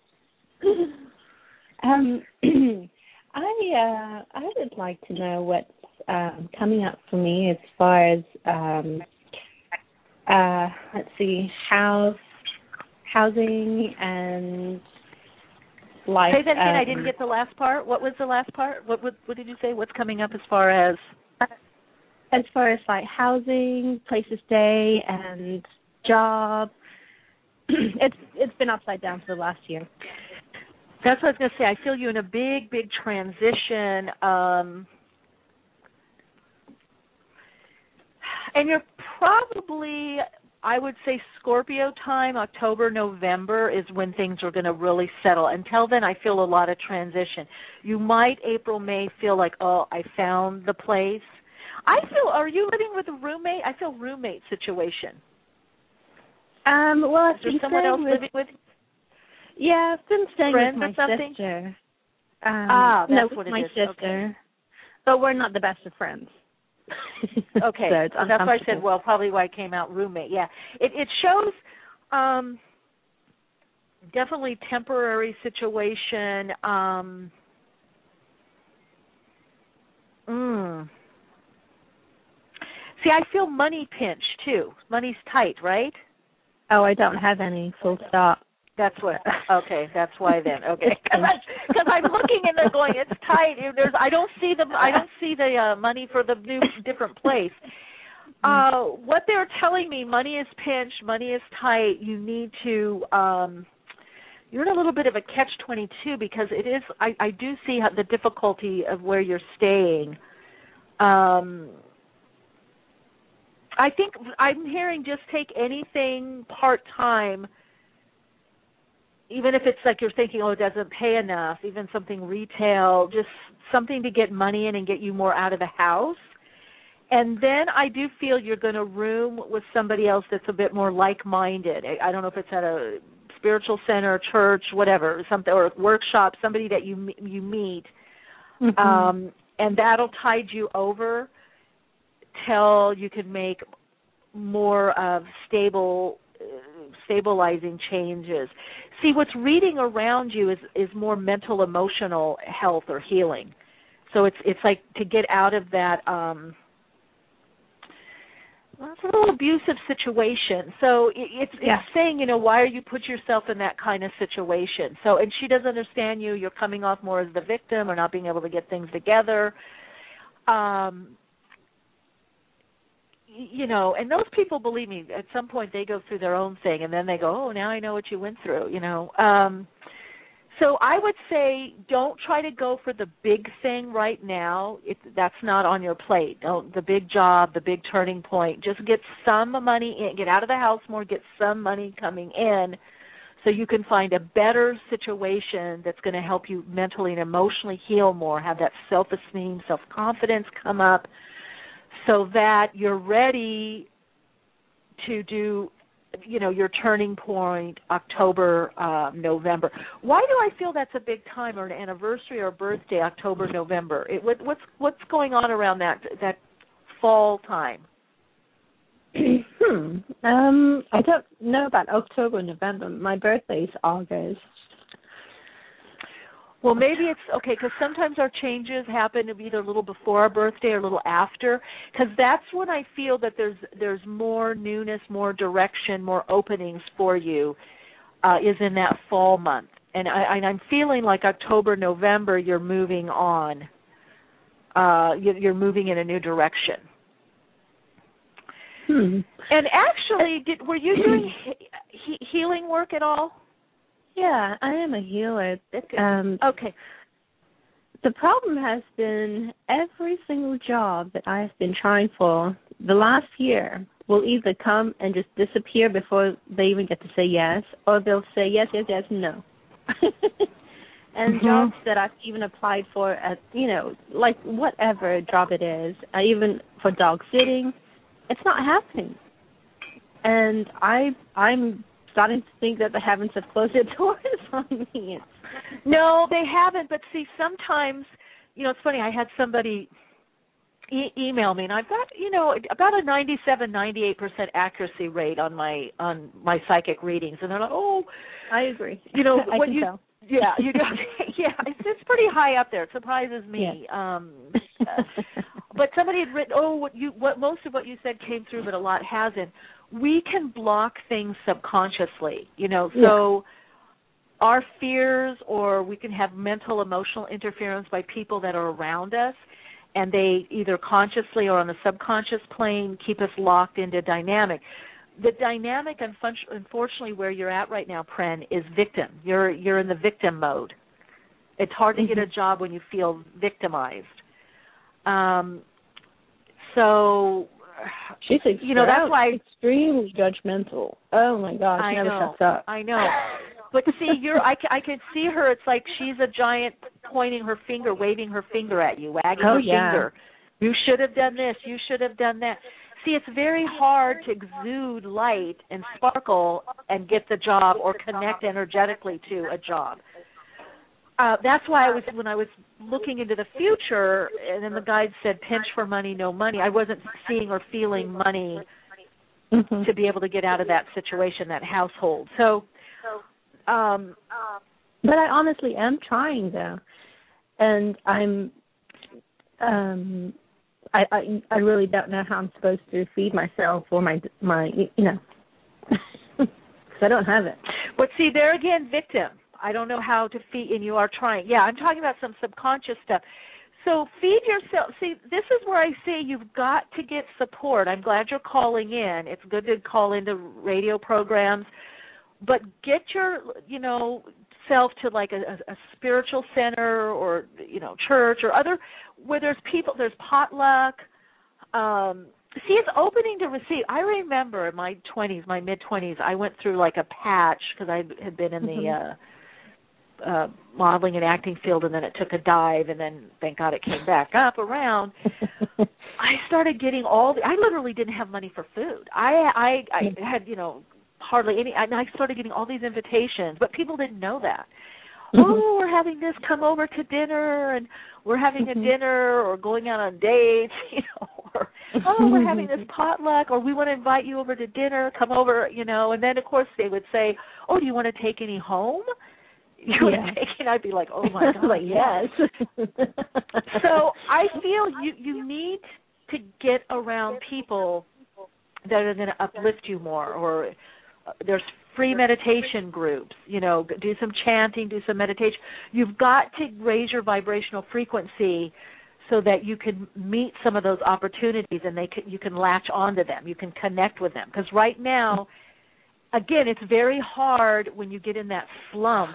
Um, I uh, I would like to know what's um, coming up for me as far as um, uh, let's see, house, housing, and life. Say that again. Um, I didn't get the last part. What was the last part? What, what what did you say? What's coming up as far as? As far as like housing, place to stay, and job. it's it's been upside down for the last year. That's what I was going to say. I feel you in a big, big transition. Um, and you're probably, I would say Scorpio time, October, November is when things are going to really settle. Until then, I feel a lot of transition. You might, April, May, feel like, oh, I found the place. I feel, are you living with a roommate? I feel roommate situation. Um, well, is there someone else with, living with? Yeah, I've been staying Friends with my or something? sister. Um, ah, that's no, with what it my is. sister. Okay. But we're not the best of friends. Okay, so it's well, that's why I said, well, probably why it came out roommate. Yeah, it it shows um, definitely temporary situation. Um, mm. See, I feel money pinch too. Money's tight, right? Oh, I don't have any. Full stop. That's what. Okay, that's why then. Okay, because I'm looking and they're going, it's tight. There's, I don't see the, I don't see the uh, money for the new different place. Uh, what they're telling me, money is pinched, money is tight. You need to. Um, you're in a little bit of a catch twenty-two because it is. I, I do see how, the difficulty of where you're staying. Um, I think I'm hearing just take anything part time. Even if it's like you're thinking, oh, it doesn't pay enough, even something retail, just something to get money in and get you more out of the house. And then I do feel you're going to room with somebody else that's a bit more like-minded. I, I don't know if it's at a spiritual center, church, whatever, something, or a workshop, somebody that you you meet, mm-hmm. um, and that'll tide you over till you can make more of stable, uh, stabilizing changes. See, what's reading around you is, is more mental, emotional health or healing. So it's it's like to get out of that, um, well, it's a little abusive situation. So it, it's, yeah. it's saying, you know, why are you put yourself in that kind of situation? So, and she doesn't understand you. You're coming off more as the victim or not being able to get things together. Um, you know, and those people, believe me, at some point they go through their own thing, and then they go, oh, now I know what you went through, you know. Um, so I would say don't try to go for the big thing right now. It, that's not on your plate. Don't, the big job, the big turning point. Just get some money in, get out of the house more, get some money coming in so you can find a better situation that's going to help you mentally and emotionally heal more, have that self-esteem, self-confidence come up, so that you're ready to do, you know, your turning point, October, uh, November. Why do I feel that's a big time, or an anniversary or a birthday, October, November? It, what, what's what's going on around that that fall time? hmm. Um, I don't know about October, November. My birthday is August. Well, maybe it's, okay, because sometimes our changes happen either a little before our birthday or a little after, because that's when I feel that there's there's more newness, more direction, more openings for you, uh, is in that fall month. And, I, and I'm feeling like October, November, you're moving on. Uh, you're moving in a new direction. Hmm. And actually, did, were you doing he, healing work at all? Yeah, I am a healer. Um, okay. The problem has been every single job that I have been trying for the last year will either come and just disappear before they even get to say yes, or they'll say yes, yes, yes, no. And mm-hmm. jobs that I've even applied for at, you know, like whatever job it is, uh, even for dog sitting, it's not happening. And I, I'm starting to think that the heavens have closed their doors on me. No, they haven't. But see, sometimes, you know, it's funny. I had somebody e- email me, and I've got, you know, about a ninety-seven, ninety-eight percent accuracy rate on my on my psychic readings, and they're like, oh, I agree. You know, I what can you, tell. yeah, you know, yeah, it's, it's pretty high up there. It surprises me. Yeah. Um, uh, but somebody had written, oh, what you, what most of what you said came through, but a lot hasn't. We can block things subconsciously, you know, so yeah. our fears, or we can have mental, emotional interference by people that are around us, and they either consciously or on the subconscious plane keep us locked into dynamic. The dynamic, unfortunately, where you're at right now, Pren, is victim. You're you're in the victim mode. It's hard to mm-hmm. get a job when you feel victimized. Um, so She's ex- you know, that's why extremely judgmental. Oh my gosh, I never know, shuts up. I know. But see, you're I, I can see her. It's like she's a giant pointing her finger, waving her finger at you, wagging oh, her yeah. finger. You should have done this. You should have done that. See, it's very hard to exude light and sparkle and get the job or connect energetically to a job. Uh, that's why I was when I was looking into the future, and then the guide said, "Pinch for money, no money." I wasn't seeing or feeling money mm-hmm. to be able to get out of that situation, that household. So, um, but I honestly am trying though, and I'm, um, I, I I really don't know how I'm supposed to feed myself or my my you know, because I don't have it. But see, there again, victim. I don't know how to feed, and you are trying. Yeah, I'm talking about some subconscious stuff. So feed yourself. See, this is where I say you've got to get support. I'm glad you're calling in. It's good to call into radio programs, but get your, you know, self to like a, a spiritual center or, you know, church or other where there's people. There's potluck. Um, see, it's opening to receive. I remember in my twenties, my mid twenties, I went through like a patch because I had been in the. Uh, Uh, modeling and acting field, and then it took a dive, and then thank God it came back up around. I started getting all the, I literally didn't have money for food. I I, I had, you know, hardly any, and I started getting all these invitations, but people didn't know that. Mm-hmm. Oh, we're having this, come over to dinner, and we're having mm-hmm. a dinner, or going out on dates, you know, or, oh, we're having this potluck, or we want to invite you over to dinner, come over, you know, and then, of course, they would say, oh, do you want to take any home? You would yeah. take it, I'd be like, oh my God, like, yes. So I feel you, you need to get around people that are going to uplift you more, or uh, there's free meditation groups, you know, do some chanting, do some meditation. You've got to raise your vibrational frequency so that you can meet some of those opportunities and they can, you can latch onto them, you can connect with them. Because right now, again, it's very hard when you get in that slump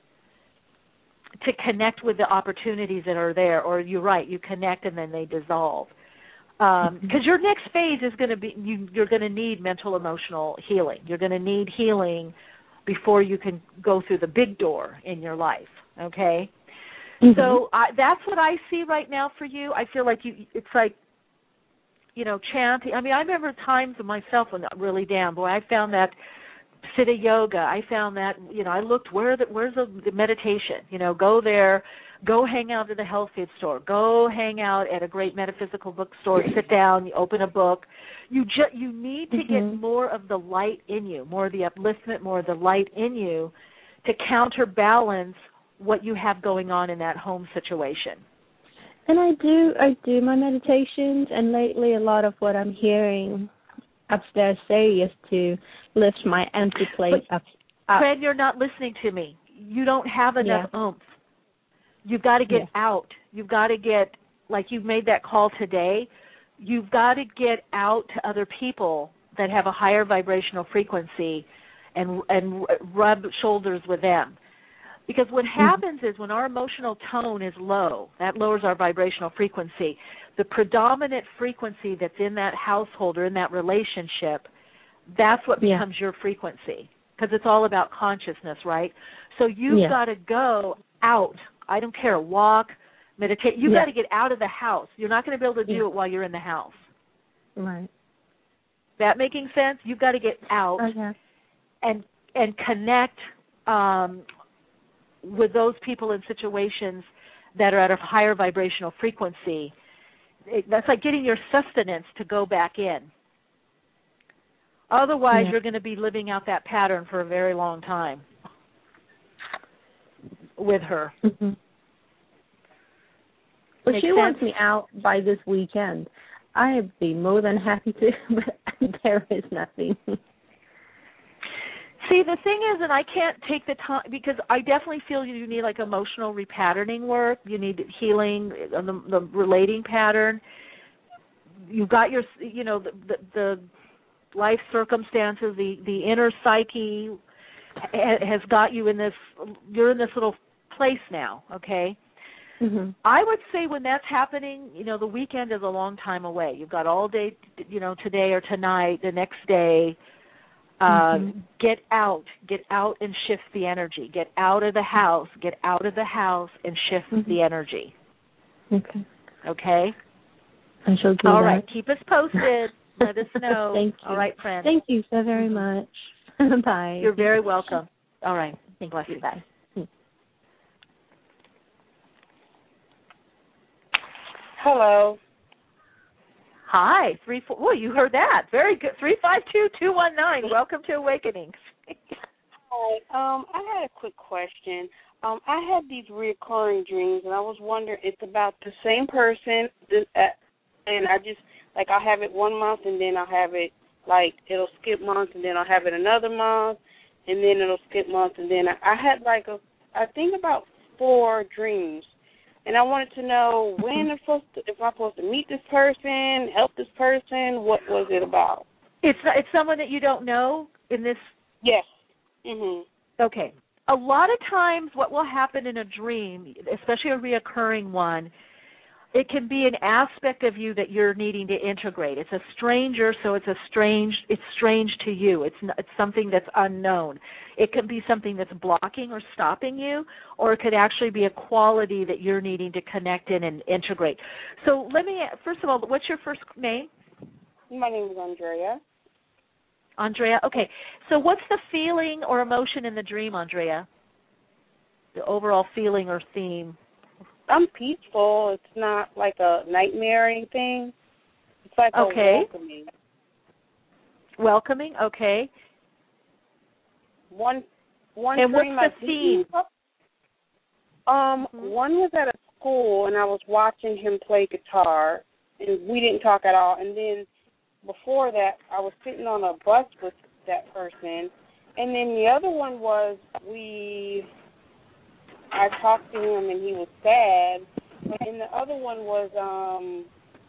to connect with the opportunities that are there, or you're right, you connect and then they dissolve. Because um, your next phase is going to be, you, you're going to need mental, emotional healing. You're going to need healing before you can go through the big door in your life, okay? Mm-hmm. So I, that's what I see right now for you. I feel like you, it's like, you know, chanting. I mean, I remember times of myself when I really down. Boy, I found that Siddha Yoga, I found that, you know, I looked, where the, where's the, the meditation? You know, go there, go hang out at a health food store, go hang out at a great metaphysical bookstore, sit down, you open a book. You ju- you need to mm-hmm. get more of the light in you, more of the upliftment, more of the light in you to counterbalance what you have going on in that home situation. And I do, I do my meditations, and lately a lot of what I'm hearing upstairs say is to lift my empty plate but, up, up. Fred, you're not listening to me. You don't have enough yeah. oomph. You've got to get yeah. out. You've got to get, like you've made that call today, you've got to get out to other people that have a higher vibrational frequency and and rub shoulders with them. Because what mm-hmm. happens is when our emotional tone is low, that lowers our vibrational frequency. The predominant frequency that's in that household or in that relationship, that's what yeah. becomes your frequency, because it's all about consciousness, right? So you've yeah. got to go out. I don't care, walk, meditate. You've yeah. got to get out of the house. You're not going to be able to do yeah. it while you're in the house. Right. That making sense? You've got to get out okay. and and connect um, with those people in situations that are at a higher vibrational frequency. It, that's like getting your sustenance to go back in. Otherwise, yeah. you're going to be living out that pattern for a very long time with her. Mm-hmm. Well, Make she sense? wants me out by this weekend. I'd be more than happy to, but there is nothing. See, the thing is, and I can't take the time, because I definitely feel you need like emotional repatterning work. You need healing on the, the relating pattern. You've got your, you know, the, the, the life circumstances, the, the inner psyche has got you in this, you're in this little place now, okay? Mm-hmm. I would say when that's happening, you know, the weekend is a long time away. You've got all day, you know, today or tonight, the next day. Uh, mm-hmm. Get out, get out and shift the energy. Get out of the house, get out of the house and shift mm-hmm. the energy. Okay. Okay? I shall do all that. right, keep us posted. Let us know. Thank you. All right, friend. Thank you so very much. Bye. You're very welcome. All right. Thank Bless you. you. Bye. Hello. Hi. Three four. Oh, you heard that. Very good. Three five two two one nine. Welcome to Awakenings. Hi. Um, I had a quick question. Um, I had these recurring dreams, and I was wondering, it's about the same person, and I just like I'll have it one month, and then I'll have it like it'll skip months, and then I'll have it another month, and then it'll skip months, and then I, I had like a I think about four dreams. And I wanted to know when I'm supposed to, if I'm supposed to meet this person, help this person, what was it about? It's it's someone that you don't know in this? Yes. Mhm. Okay. A lot of times what will happen in a dream, especially a reoccurring one, it can be an aspect of you that you're needing to integrate. It's a stranger, so it's a strange. It's strange to you. It's it's something that's unknown. It could be something that's blocking or stopping you, or it could actually be a quality that you're needing to connect in and integrate. So let me first of all, what's your first name? My name is Andrea. Andrea. Okay. So what's the feeling or emotion in the dream, Andrea? The overall feeling or theme. I'm peaceful. It's not like a nightmare thing. It's like okay. a welcoming. Welcoming, okay. One, one. And what's the I theme? Um, mm-hmm. One was at a school, and I was watching him play guitar, and we didn't talk at all. And then before that, I was sitting on a bus with that person, and then the other one was we. I talked to him and he was sad, and the other one was um,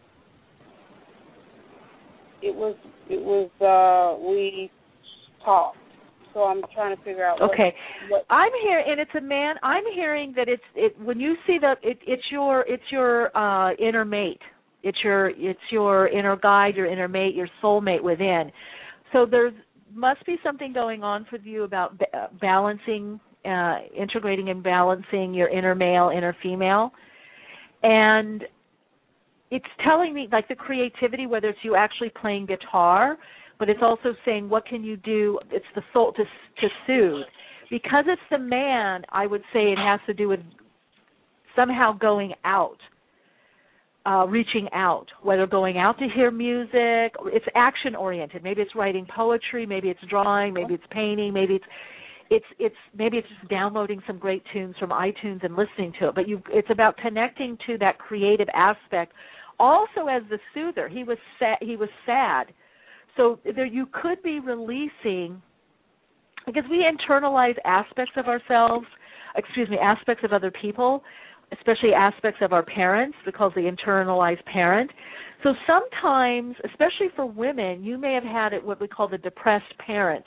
it was it was uh, we talked. So I'm trying to figure out. What, okay, what I'm here, and it's a man. I'm hearing that it's it when you see the it, it's your it's your uh, inner mate. It's your it's your inner guide, your inner mate, your soulmate within. So there's must be something going on for you about ba- balancing. Uh, integrating and balancing your inner male, inner female. And it's telling me, like the creativity, whether it's you actually playing guitar, but it's also saying what can you do, it's the soul to, to soothe. Because it's the man, I would say it has to do with somehow going out, uh, reaching out, whether going out to hear music, it's action-oriented. Maybe it's writing poetry, maybe it's drawing, maybe it's painting, maybe it's It's it's maybe it's just downloading some great tunes from iTunes and listening to it, but you it's about connecting to that creative aspect. Also, as the soother, he was sad, he was sad, so there you could be releasing because we internalize aspects of ourselves, excuse me, aspects of other people, especially aspects of our parents, because the internalized parent. So sometimes, especially for women, you may have had it what we call the depressed parent.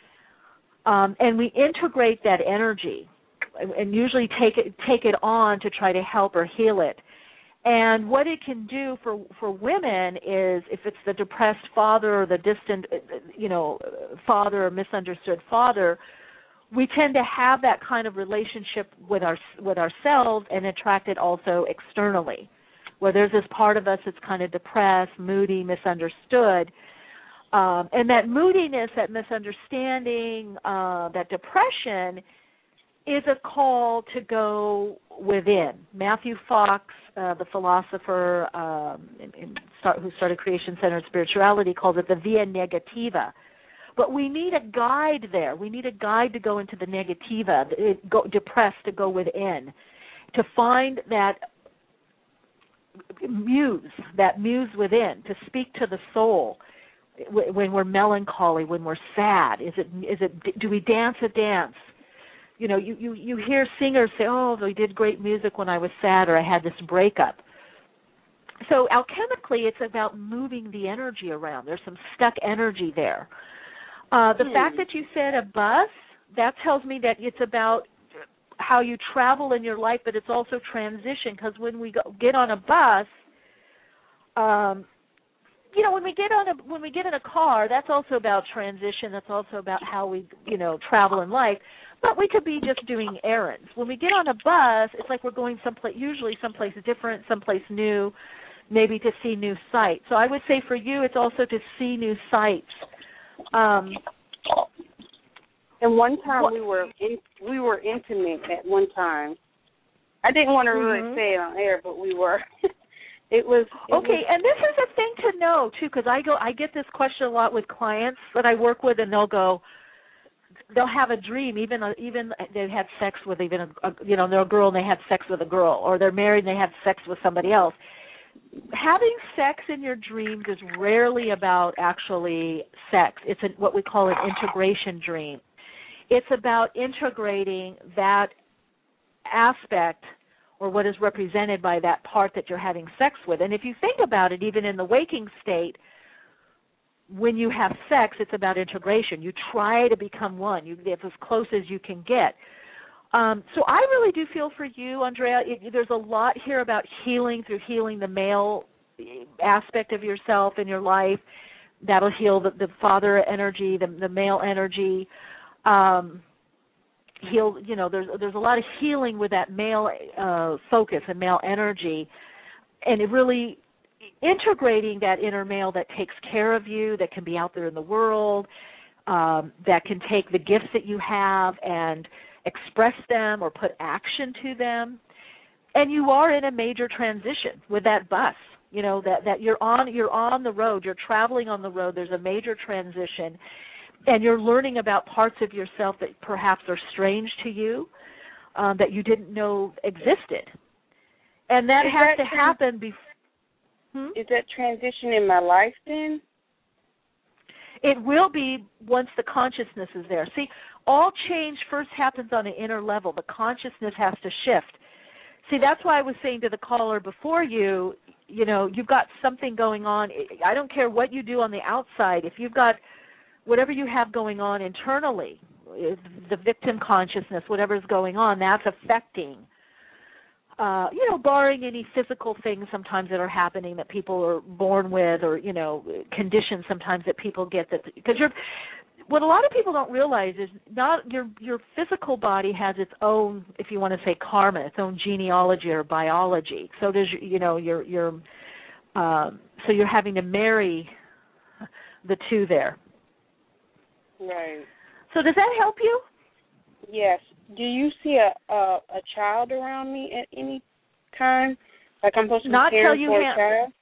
Um, and we integrate that energy and usually take it take it on to try to help or heal it. And what it can do for, for women is if it's the depressed father or the distant, you know, father or misunderstood father, we tend to have that kind of relationship with our with ourselves and attract it also externally, where there's this part of us that's kind of depressed, moody, misunderstood. Um, and that moodiness, that misunderstanding, uh, that depression is a call to go within. Matthew Fox, uh, the philosopher um, in, in start, who started Creation Centered Spirituality, calls it the via negativa. But we need a guide there. We need a guide to go into the negativa, it, go, depressed, to go within, to find that muse, that muse within, to speak to the soul. When we're melancholy, when we're sad, is it is it do we dance a dance? You know, you, you, you hear singers say, oh, they did great music when I was sad or I had this breakup. So alchemically, it's about moving the energy around. There's some stuck energy there. Uh, the hmm. fact that you said a bus, that tells me that it's about how you travel in your life, but it's also transition, because when we go, get on a bus, um, you know, when we get on a when we get in a car, that's also about transition. That's also about how we, you know, travel in life. But we could be just doing errands. When we get on a bus, it's like we're going someplace, usually someplace different, someplace new, maybe to see new sights. So I would say for you, it's also to see new sights. Um, and one time what, we were in, we were intimate at one time. I didn't want to really mm-hmm. say it on air, but we were. It was it okay, was, and this is a thing to know too, because I go, I get this question a lot with clients that I work with, and they'll go, they'll have a dream, even even they had sex with even a, a you know, they're a girl and they had sex with a girl, or they're married and they had sex with somebody else. Having sex in your dreams is rarely about actually sex. It's a, what we call an integration dream. It's about integrating that aspect, or what is represented by that part that you're having sex with. And if you think about it, even in the waking state, when you have sex, it's about integration. You try to become one. You get as close as you can get. Um, so I really do feel for you, Andrea. It, there's a lot here about healing through healing the male aspect of yourself in your life. That'll heal the, the father energy, the, the male energy. Um, heal, you know, there's there's a lot of healing with that male uh, focus and male energy, and it really integrating that inner male that takes care of you, that can be out there in the world, um, that can take the gifts that you have and express them or put action to them. And you are in a major transition with that bus. You know, that, that you're on you're on the road, you're traveling on the road, there's a major transition, and you're learning about parts of yourself that perhaps are strange to you, um, that you didn't know existed. And that is has that to trans- happen before. Hmm? Is that transition in my life then? It will be once the consciousness is there. See, all change first happens on an inner level. The consciousness has to shift. See, that's why I was saying to the caller before you, you know, you've got something going on. I don't care what you do on the outside. If you've got whatever you have going on internally, the victim consciousness, whatever's going on, that's affecting, uh, you know, barring any physical things sometimes that are happening that people are born with, or, you know, conditions sometimes that people get, that because you're, what a lot of people don't realize is not your your physical body has its own, if you want to say karma, its own genealogy or biology. So there's, you know, your your um, so you're having to marry the two there. Right. So does that help you? Yes. Do you see a a, a child around me at any time? Like I'm supposed to be Not caring till you for ha- a child?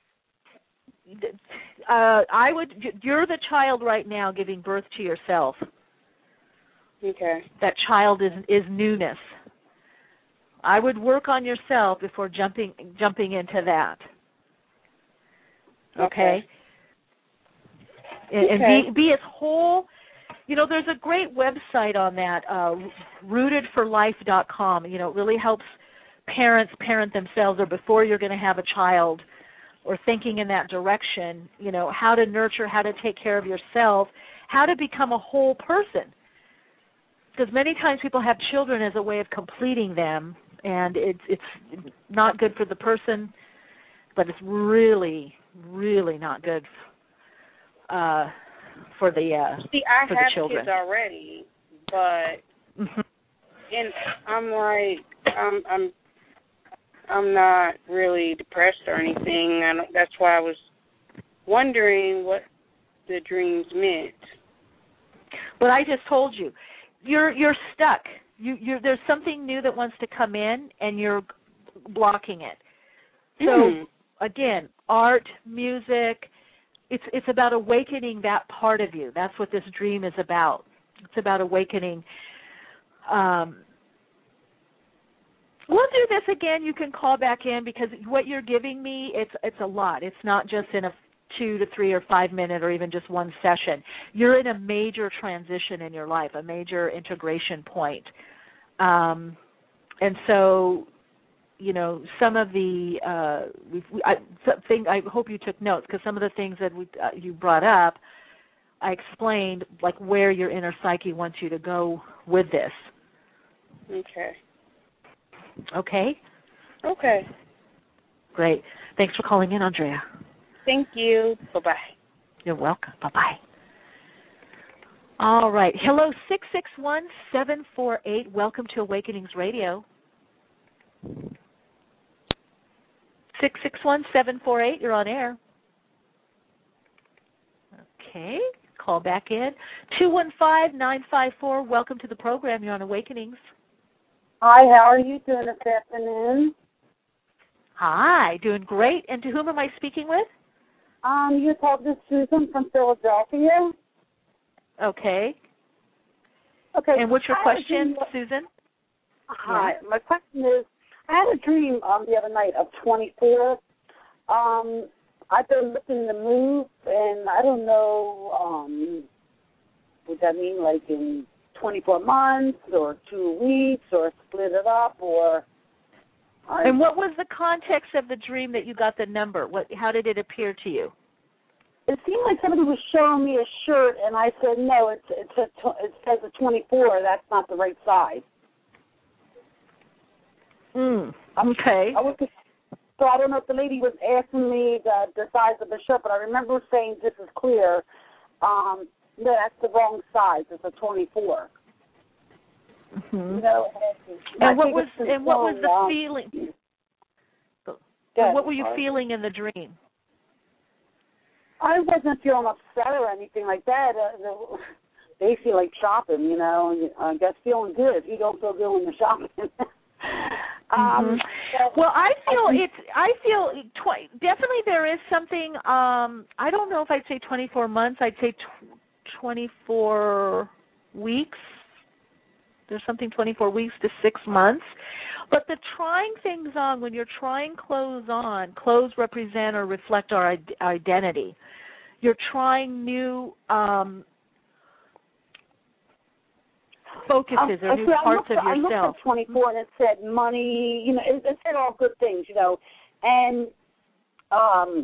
Uh, I would. You're the child right now, giving birth to yourself. Okay. That child is is newness. I would work on yourself before jumping jumping into that. Okay. Okay. And, okay. and be be as whole. You know, there's a great website on that, uh, rooted for life dot com. You know, it really helps parents parent themselves, or before you're going to have a child, or thinking in that direction, you know, how to nurture, how to take care of yourself, how to become a whole person. Because many times people have children as a way of completing them, and it's it's not good for the person, but it's really, really not good uh, for the uh, See, I for have the children. kids already, but Mm-hmm. and I'm like, I'm I'm I'm not really depressed or anything. I don't, that's why I was wondering what the dreams meant. But I just told you, you're you're stuck. You you're there's something new that wants to come in, and you're blocking it. So Mm. again, art, music, it's it's about awakening that part of you. That's what this dream is about. It's about awakening. Um, we'll do this again. You can call back in, because what you're giving me, it's it's a lot. It's not just in a two to three or five minute or even just one session. You're in a major transition in your life, a major integration point. Um, and so, you know, some of the uh, we, I think I hope you took notes, because some of the things that we, uh, you brought up, I explained, like where your inner psyche wants you to go with this. Okay. Okay? Okay. Great. Thanks for calling in, Andrea. Thank you. Bye-bye. You're welcome. Bye-bye. All right. Hello, six six one, seven four eight. Welcome to Awakenings Radio. six six one, seven four eight. You're on air. Okay. Call back in. two one five, nine five four. Welcome to the program. You're on Awakenings. Hi, how are you doing this afternoon? Hi. Doing great. And to whom am I speaking with? Um, you talked to Susan from Philadelphia. Okay. Okay. And what's your I question, dream, Susan? Hi. Yeah. My question is, I had a dream um, the other night of twenty-four. Um, I've been looking to move, and I don't know, um, would that mean like in twenty-four months or two weeks or split it up or... And what was the context of the dream that you got the number? What? How did it appear to you? It seemed like somebody was showing me a shirt, and I said, no, it's, it's a, it says a twenty-four. That's not the right size. Mm, okay. I was just, so I don't know if the lady was asking me the, the size of the shirt, but I remember saying, this is clear. Um, no, that's the wrong size. It's a twenty-four. Mm-hmm. You know, and, and what was and what was the um, feeling? and what were you feeling in the dream? I wasn't feeling upset or anything like that. Uh, they feel like shopping, you know. And I guess feeling good. You don't feel good when you're shopping. um, mm-hmm. Well, I feel it's. I feel tw- definitely there is something. Um, I don't know if I'd say twenty-four months. I'd say tw- twenty-four weeks. There's something twenty-four weeks to six months. But the trying things on, when you're trying clothes on, clothes represent or reflect our identity. You're trying new um, focuses or new see, parts I looked, of yourself. I looked at twenty-four and it said money, you know, it, it said all good things, you know. And um,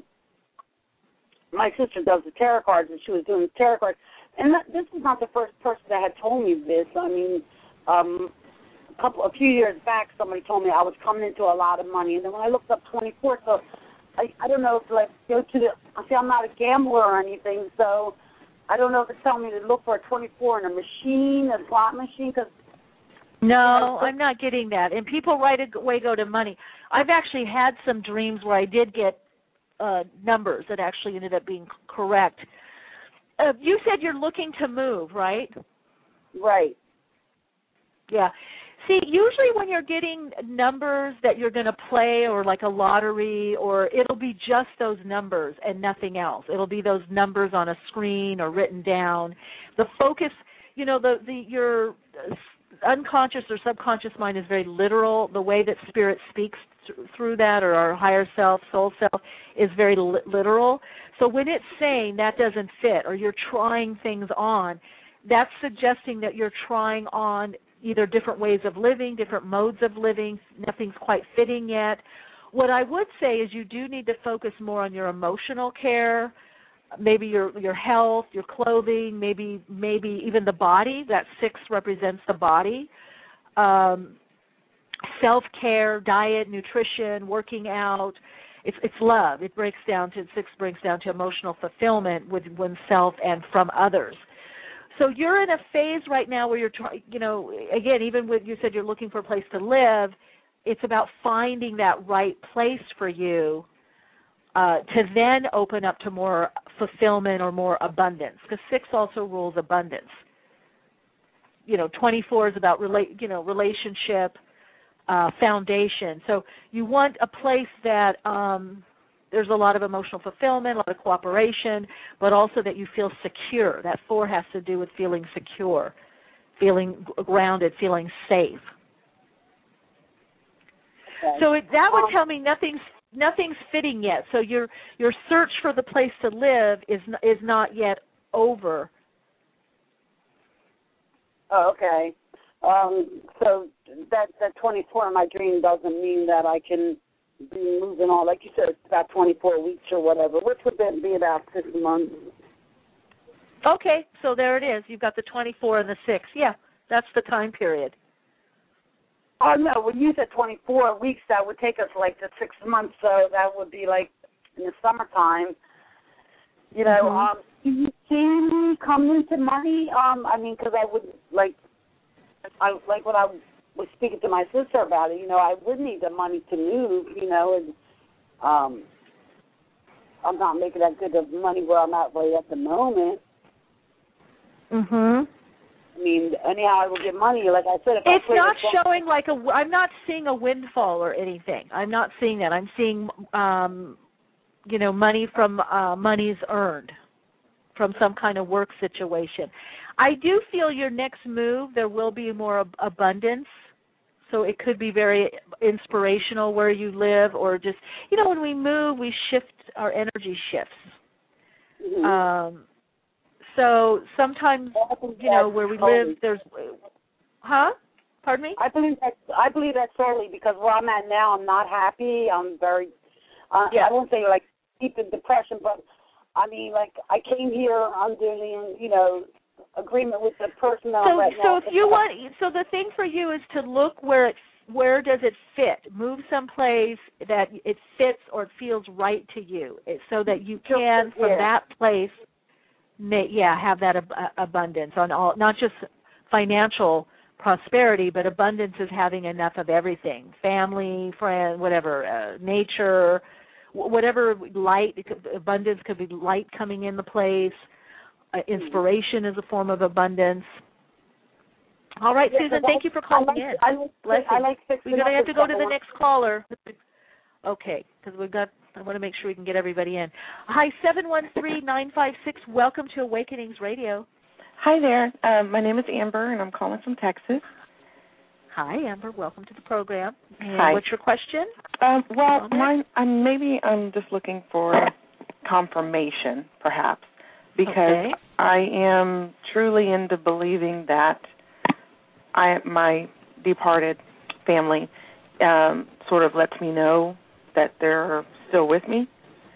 my sister does the tarot cards, and she was doing the tarot cards. And that, this is not the first person that had told me this. I mean, um, a couple, a few years back, somebody told me I was coming into a lot of money. And then when I looked up twenty-four, so I, I don't know if like go to the. See, I'm not a gambler or anything, so I don't know if it's telling me to look for a twenty-four in a machine, a slot machine, because. No, you know, I'm not getting that. And people right away go to money. I've actually had some dreams where I did get uh, numbers that actually ended up being correct. Uh, you said you're looking to move, right? Right. Yeah. See, usually when you're getting numbers that you're going to play or like a lottery, or it'll be just those numbers and nothing else. It'll be those numbers on a screen or written down. The focus, you know, the, the your unconscious or subconscious mind is very literal. The way that spirit speaks th- through that, or our higher self, soul self, is very li- literal. So when it's saying that doesn't fit or you're trying things on, that's suggesting that you're trying on either different ways of living, different modes of living, nothing's quite fitting yet. What I would say is you do need to focus more on your emotional care, maybe your your health, your clothing, maybe maybe even the body. That six represents the body. Um, self-care, diet, nutrition, working out. It's it's love. It breaks down to six breaks down to emotional fulfillment with oneself and from others. So you're in a phase right now where you're trying, you know, again, even when you said you're looking for a place to live, it's about finding that right place for you uh, to then open up to more fulfillment or more abundance, because six also rules abundance. You know, twenty-four is about, rela- you know, relationship, uh, foundation. So you want a place that um, there's a lot of emotional fulfillment, a lot of cooperation, but also that you feel secure. That four has to do with feeling secure, feeling grounded, feeling safe. Okay. So it, that would tell me nothing's nothing's fitting yet. So your your search for the place to live is is not yet over. Oh, okay. Um, so that that twenty-four in my dream doesn't mean that I can be moving on, like you said, it's about twenty-four weeks or whatever, which would then be about six months. Okay, so there it is. You've got the twenty-four and the six. Yeah, that's the time period. Oh no, when you said twenty-four weeks, that would take us like to six months. So that would be like in the summertime. You know, Mm-hmm. um, do you see me coming into money? Um, I mean, because I would like, I like when I was speaking to my sister about it. You know, I would need the money to move. You know, and um, I'm not making that good of money where I'm at right at the moment. Mhm. I mean, anyhow, I will get money. Like I said, if It's I play not this one- showing like a. I'm not seeing a windfall or anything. I'm not seeing that. I'm seeing, um, you know, money from uh, monies earned from some kind of work situation. I do feel your next move there will be more ab- abundance. So it could be very inspirational where you live, or just, you know, when we move, we shift, our energy shifts. Mhm. Um, so sometimes, you know, where we live, there's, huh? Pardon me? I believe that I believe that solely because where I'm at now, I'm not happy. I'm very, uh, Yeah. I won't say like deep in depression, but I mean, like I came here under the, you know, agreement with the person that So, I'm right so now. if you want, so the thing for you is to look where it, where does it fit? Move someplace that it fits or it feels right to you, it, so that you can from Yeah. that place, may, yeah, have that ab- abundance on all, not just financial prosperity, but abundance is having enough of everything: family, friend, whatever, uh, nature, wh- whatever light. It could, abundance could be light coming in the place. Uh, inspiration is a form of abundance. All right, Yeah, Susan, 'cause thank I- you for I calling like, in. I like, Bless I you. like fixing We're going to up have to go to stuff. the next caller. Okay, because we've got, I want to make sure we can get everybody in. Hi, seven one three, nine five six. Welcome to Awakenings Radio. Hi there. Um, my name is Amber, and I'm calling from Texas. Hi, Amber. Welcome to the program. And Hi. what's your question? Um, well, Comment? mine, I'm maybe I'm just looking for confirmation, perhaps, because Okay. I am truly into believing that I my departed family um, sort of lets me know that they're still with me,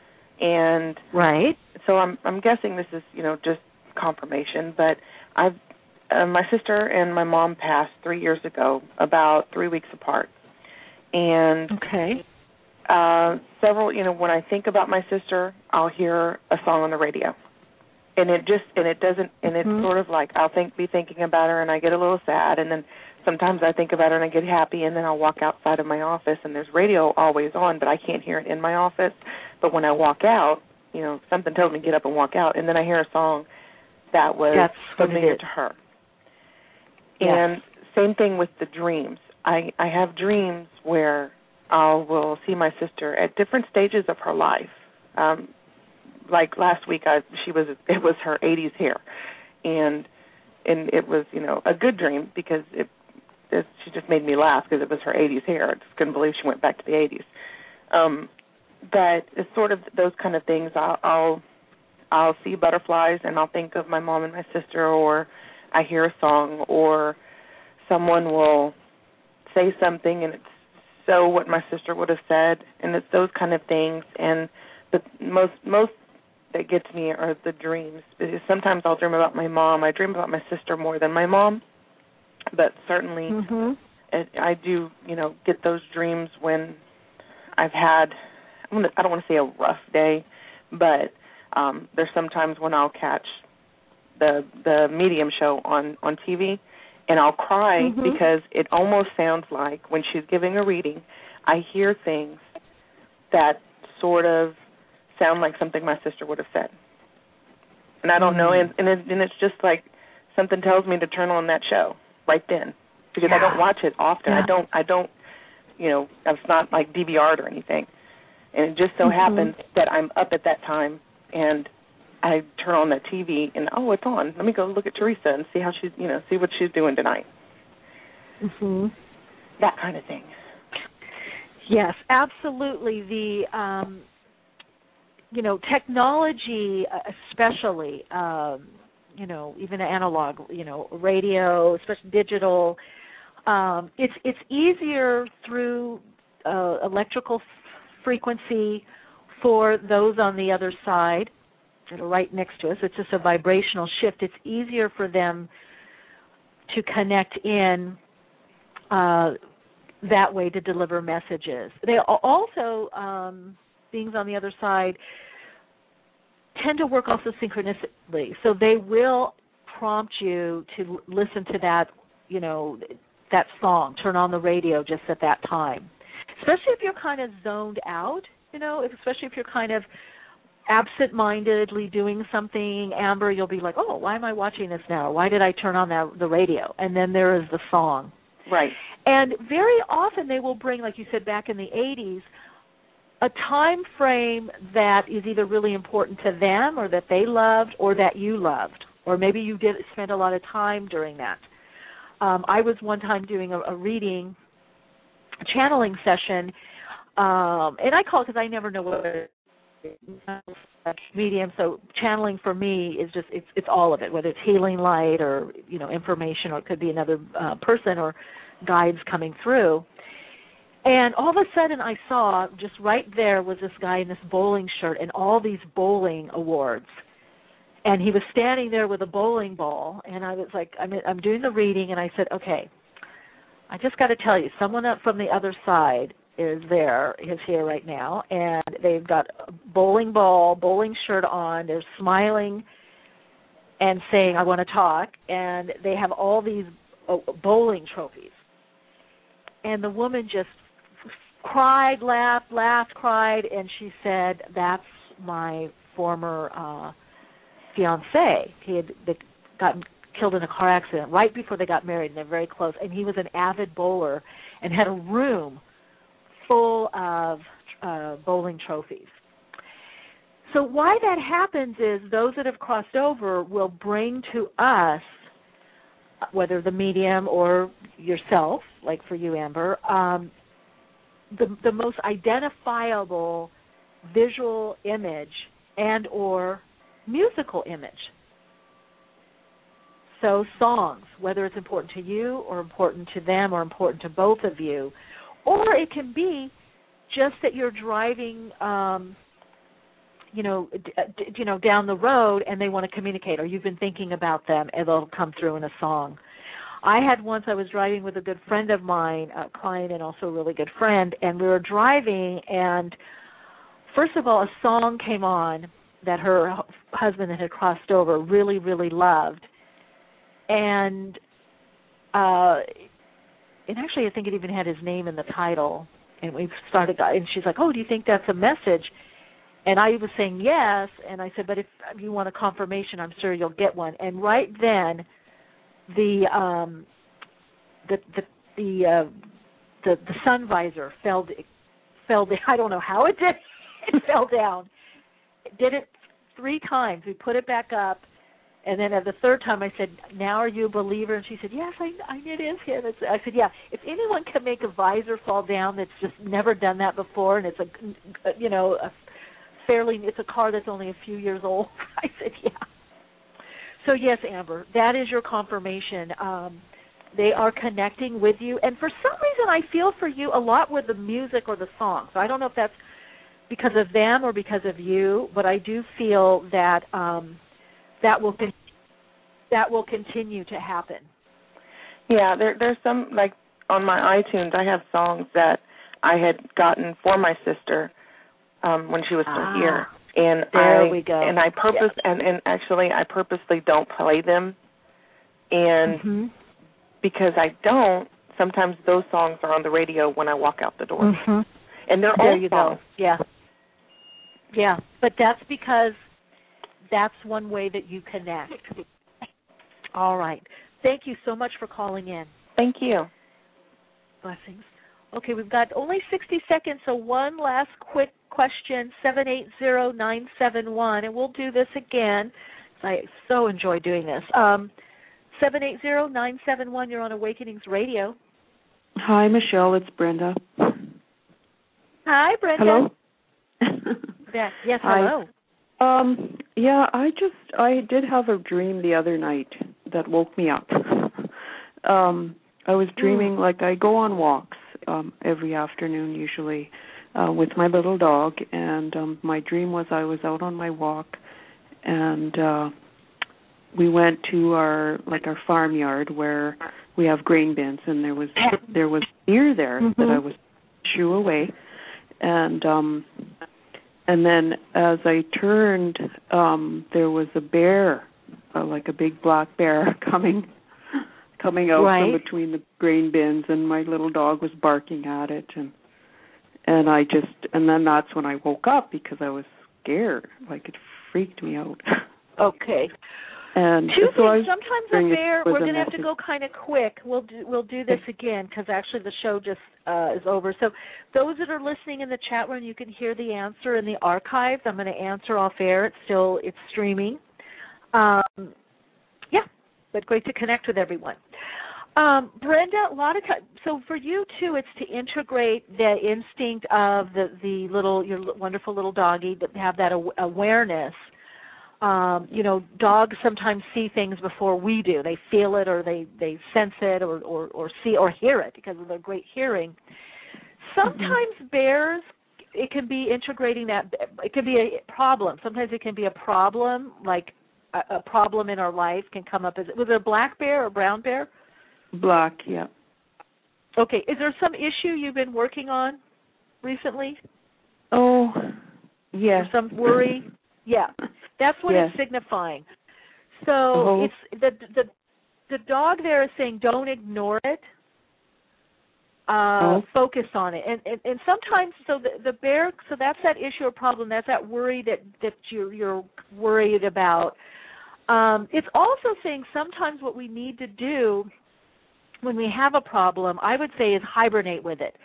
and Right. so I'm I'm guessing this is you know just confirmation. But I've uh, my sister and my mom passed three years ago, about three weeks apart, and Okay. uh, several you know when I think about my sister, I'll hear a song on the radio. And it just and it doesn't and it's Mhm. sort of like I'll think be thinking about her and I get a little sad, and then sometimes I think about her and I get happy, and then I'll walk outside of my office and there's radio always on, but I can't hear it in my office. But when I walk out, you know, something tells me to get up and walk out, and then I hear a song that was That's what it familiar is. to her. Yes. And same thing with the dreams. I I have dreams where I will see my sister at different stages of her life. Um, Like last week, I she was it was her eighties hair, and and it was you know a good dream because it, it she just made me laugh because it was her eighties hair. I just couldn't believe she went back to the eighties. Um, but it's sort of those kind of things. I'll, I'll I'll see butterflies and I'll think of my mom and my sister, or I hear a song, or someone will say something and it's so what my sister would have said, and it's those kind of things. And the most most that gets me are the dreams. Because sometimes I'll dream about my mom. I dream about my sister more than my mom, but certainly Mhm. it, I do, you know, get those dreams when I've had, I don't want to say a rough day, but um, there's sometimes when I'll catch the the medium show on, on T V, and I'll cry Mhm. because it almost sounds like when she's giving a reading, I hear things that sort of sound like something my sister would have said. And I don't know, and, and, it, and it's just like something tells me to turn on that show right then, because Yeah. I don't watch it often. Yeah. I don't, I don't, you know, it's not like D V R'd or anything. And it just so Mhm. happens that I'm up at that time, and I turn on the T V, and oh, it's on. Let me go look at Teresa and see how she's, you know, see what she's doing tonight. Mhm. That kind of thing. Yes, absolutely. The um, you know, technology, uh, especially, um, you know, even analog, you know, radio, especially digital. Um, it's it's easier through uh, electrical f- frequency for those on the other side that are right next to us. It's just a vibrational shift. It's easier for them to connect in uh, that way to deliver messages. They also, um, beings on the other side, tend to work also synchronistically. So they will prompt you to listen to that, you know, that song, turn on the radio just at that time. Especially if you're kind of zoned out, you know, if, especially if you're kind of absent-mindedly doing something, Amber, you'll be like, oh, why am I watching this now? Why did I turn on that, the radio? And then there is the song. Right. And very often they will bring, like you said, back in the eighties, a time frame that is either really important to them or that they loved or that you loved, or maybe you did spend a lot of time during that. Um, I was one time doing a, a reading, a channeling session, um, and I call it because I never know what medium. So channeling for me is just it's it's all of it, whether it's healing light or you know information, or it could be another uh, person or guides coming through. And all of a sudden I saw just right there was this guy in this bowling shirt and all these bowling awards. And he was standing there with a bowling ball, and I was like, I'm, I'm doing the reading, and I said, okay, I just got to tell you, someone up from the other side is there, is here right now, and they've got a bowling ball, bowling shirt on, they're smiling and saying, I want to talk, and they have all these bowling trophies. And the woman just cried, laughed, laughed, cried, and she said, that's my former uh fiance. He had gotten killed in a car accident right before they got married, and they're very close. And he was an avid bowler and had a room full of uh, bowling trophies. So why that happens is those that have crossed over will bring to us, whether the medium or yourself, like for you, Amber, um, the, the most identifiable visual image and or musical image. So songs, whether it's important to you or important to them or important to both of you, or it can be just that you're driving, um, you know, d- d- you know, down the road and they want to communicate, or you've been thinking about them and they'll come through in a song. I had once, I was driving with a good friend of mine, a client and also a really good friend, and we were driving, and first of all, a song came on that her husband that had crossed over really, really loved. And uh, and actually I think it even had his name in the title. And we started, and she's like, oh, do you think that's a message? And I was saying yes. And I said, but if you want a confirmation, I'm sure you'll get one. And right then, the um, the the the, uh, the the sun visor fell fell down. I don't know how it did. It fell down. Did it three times. We put it back up, and then at the third time I said, now are you a believer? And she said, yes, I, I it is him. It's, I said, yeah, if anyone can make a visor fall down that's just never done that before, and it's a, you know, a fairly, it's a car that's only a few years old, I said, yeah. So yes, Amber, that is your confirmation. Um, they are connecting with you, and for some reason I feel for you a lot with the music or the song. So I don't know if that's because of them or because of you, but I do feel that um, that will con- that will continue to happen. Yeah, there, there's some, like on my iTunes, I have songs that I had gotten for my sister um, when she was still ah, here, and there I we go. and I purpose yeah. and, and actually I purposely don't play them, and mm-hmm. because I don't, sometimes those songs are on the radio when I walk out the door, mm-hmm. and they're there old you songs. go. Yeah. Yeah, but that's because that's one way that you connect. All right. Thank you so much for calling in. Thank you. Blessings. Okay, we've got only sixty seconds, so one last quick question, seven eight zero nine seven one, and we'll do this again. I so enjoy doing this. Um, seven eight zero nine seven one, you're on Awakenings Radio. Hi, Michelle. It's Brenda. Hi, Brenda. Hello. Yeah. Yes, hello. Hi. Um, yeah, I just, I did have a dream the other night that woke me up. um, I was dreaming, mm. like I go on walks um, every afternoon usually uh, with my little dog, and um, my dream was I was out on my walk, and uh, we went to our, like our farmyard where we have grain bins, and there was, there was near there mm-hmm. that I was shoo away. And um, and then as I turned, um, there was a bear, uh, like a big black bear coming coming out right. from between the grain bins, and my little dog was barking at it, and and I just and then that's when I woke up because I was scared, like it freaked me out. Okay. And Two so things. Sometimes a bear. We're going to have to go kind of quick. We'll do, we'll do this again because actually the show just uh, is over. So those that are listening in the chat room, you can hear the answer in the archives. I'm going to answer off air. It's still it's streaming. Um, yeah, but great to connect with everyone. Um, Brenda, a lot of times. So for you too, it's to integrate the instinct of the the little your wonderful little doggy to have that aw- awareness. Um, you know, dogs sometimes see things before we do. They feel it, or they, they sense it, or, or, or see or hear it because of their great hearing. Sometimes mm-hmm. bears, it can be integrating that. It can be a problem. Sometimes it can be a problem, like a, a problem in our life can come up. As was it a black bear or a brown bear? Black, yeah. Okay. Is there some issue you've been working on recently? Oh, yes. Or some worry? Yeah. That's what yes. it's signifying. So uh-huh. it's the the the dog there is saying don't ignore it. Uh, oh. Focus on it, and, and and sometimes so the the bear. So that's that issue or problem. That's that worry that that you're you're worried about. Um, it's also saying sometimes what we need to do when we have a problem, I would say, is hibernate with it.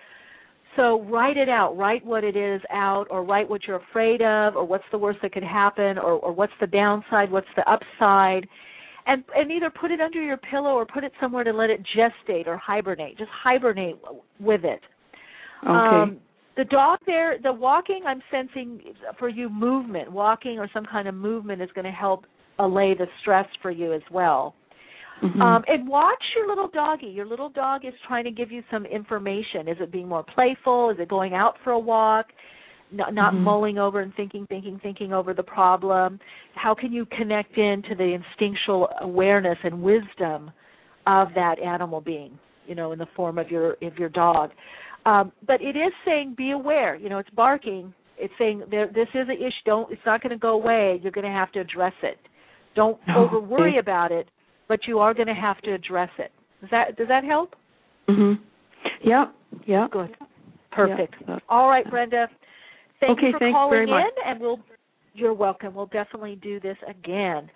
So write it out. Write what it is out, or write what you're afraid of, or what's the worst that could happen, or, or what's the downside, what's the upside, and and either put it under your pillow or put it somewhere to let it gestate or hibernate. Just hibernate with it. Okay. Um, the dog there, the walking, I'm sensing for you movement. Walking or some kind of movement is going to help allay the stress for you as well. Mm-hmm. Um, and watch your little doggy. Your little dog is trying to give you some information. Is it being more playful? Is it going out for a walk? Not, not mm-hmm. mulling over and thinking, thinking, thinking over the problem. How can you connect into the instinctual awareness and wisdom of that animal being, you know, in the form of your of your dog? Um, but it is saying be aware. You know, it's barking. It's saying there, this is an issue. Don't. It's not going to go away. You're going to have to address it. Don't no. over worry about it. But you are going to have to address it. Does that does that help? Mhm. Yeah. Yeah. Good. Perfect. Yeah. All right, Brenda. Thank okay, you for thanks calling very in, much. and we'll. You're welcome. We'll definitely do this again.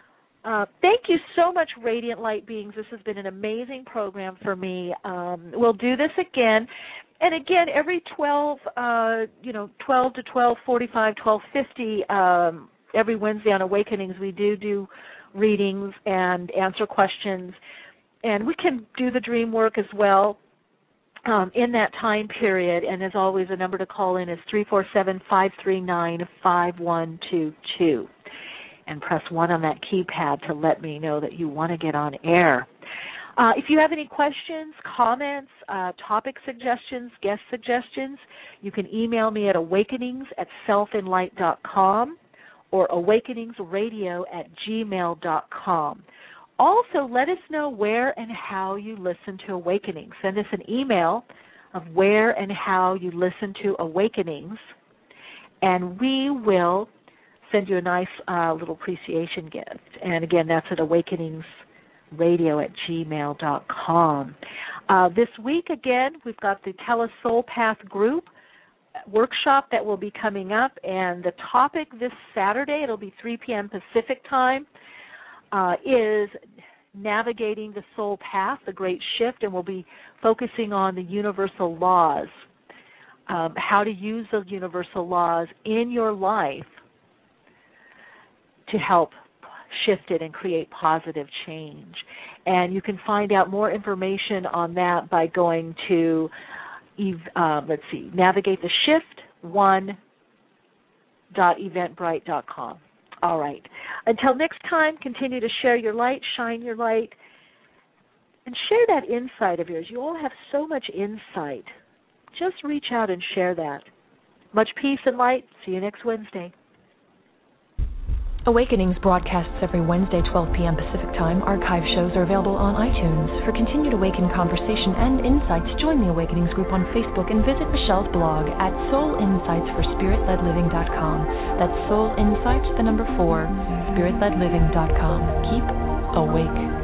Uh, thank you so much, Radiant Light Beings. This has been an amazing program for me. Um, we'll do this again, and again every twelve, uh, you know, twelve to twelve forty-five, twelve fifty. Um, every Wednesday on Awakenings, we do do readings and answer questions, and we can do the dream work as well um, in that time period. And as always, the number to call in is three four seven, five three nine, five one two two, and press one on that keypad to let me know that you want to get on air. Uh, if you have any questions, comments, uh, topic suggestions, guest suggestions, you can email me at awakenings at self in light dot com. or awakeningsradio at gmail dot com. Also, let us know where and how you listen to Awakenings. Send us an email of where and how you listen to Awakenings, and we will send you a nice uh, little appreciation gift. And again, that's at awakeningsradio at gmail dot com. Uh, this week, again, we've got the Telesoul Path group workshop that will be coming up, and the topic this Saturday, it'll be three p.m. Pacific time, uh, is navigating the soul path, the great shift, and we'll be focusing on the universal laws, um, how to use those universal laws in your life to help shift it and create positive change. And you can find out more information on that by going to Uh, let's see, navigate the shift one dot eventbrite dot com. All right. Until next time, continue to share your light, shine your light, and share that insight of yours. You all have so much insight. Just reach out and share that. Much peace and light. See you next Wednesday. Awakenings broadcasts every Wednesday, twelve p.m. Pacific Time. Archive shows are available on iTunes. For continued Awaken conversation and insights, join the Awakenings group on Facebook and visit Michelle's blog at soul insights for spirit led living dot com. That's Soul Insights, the number four, spirit led living dot com. Keep awake.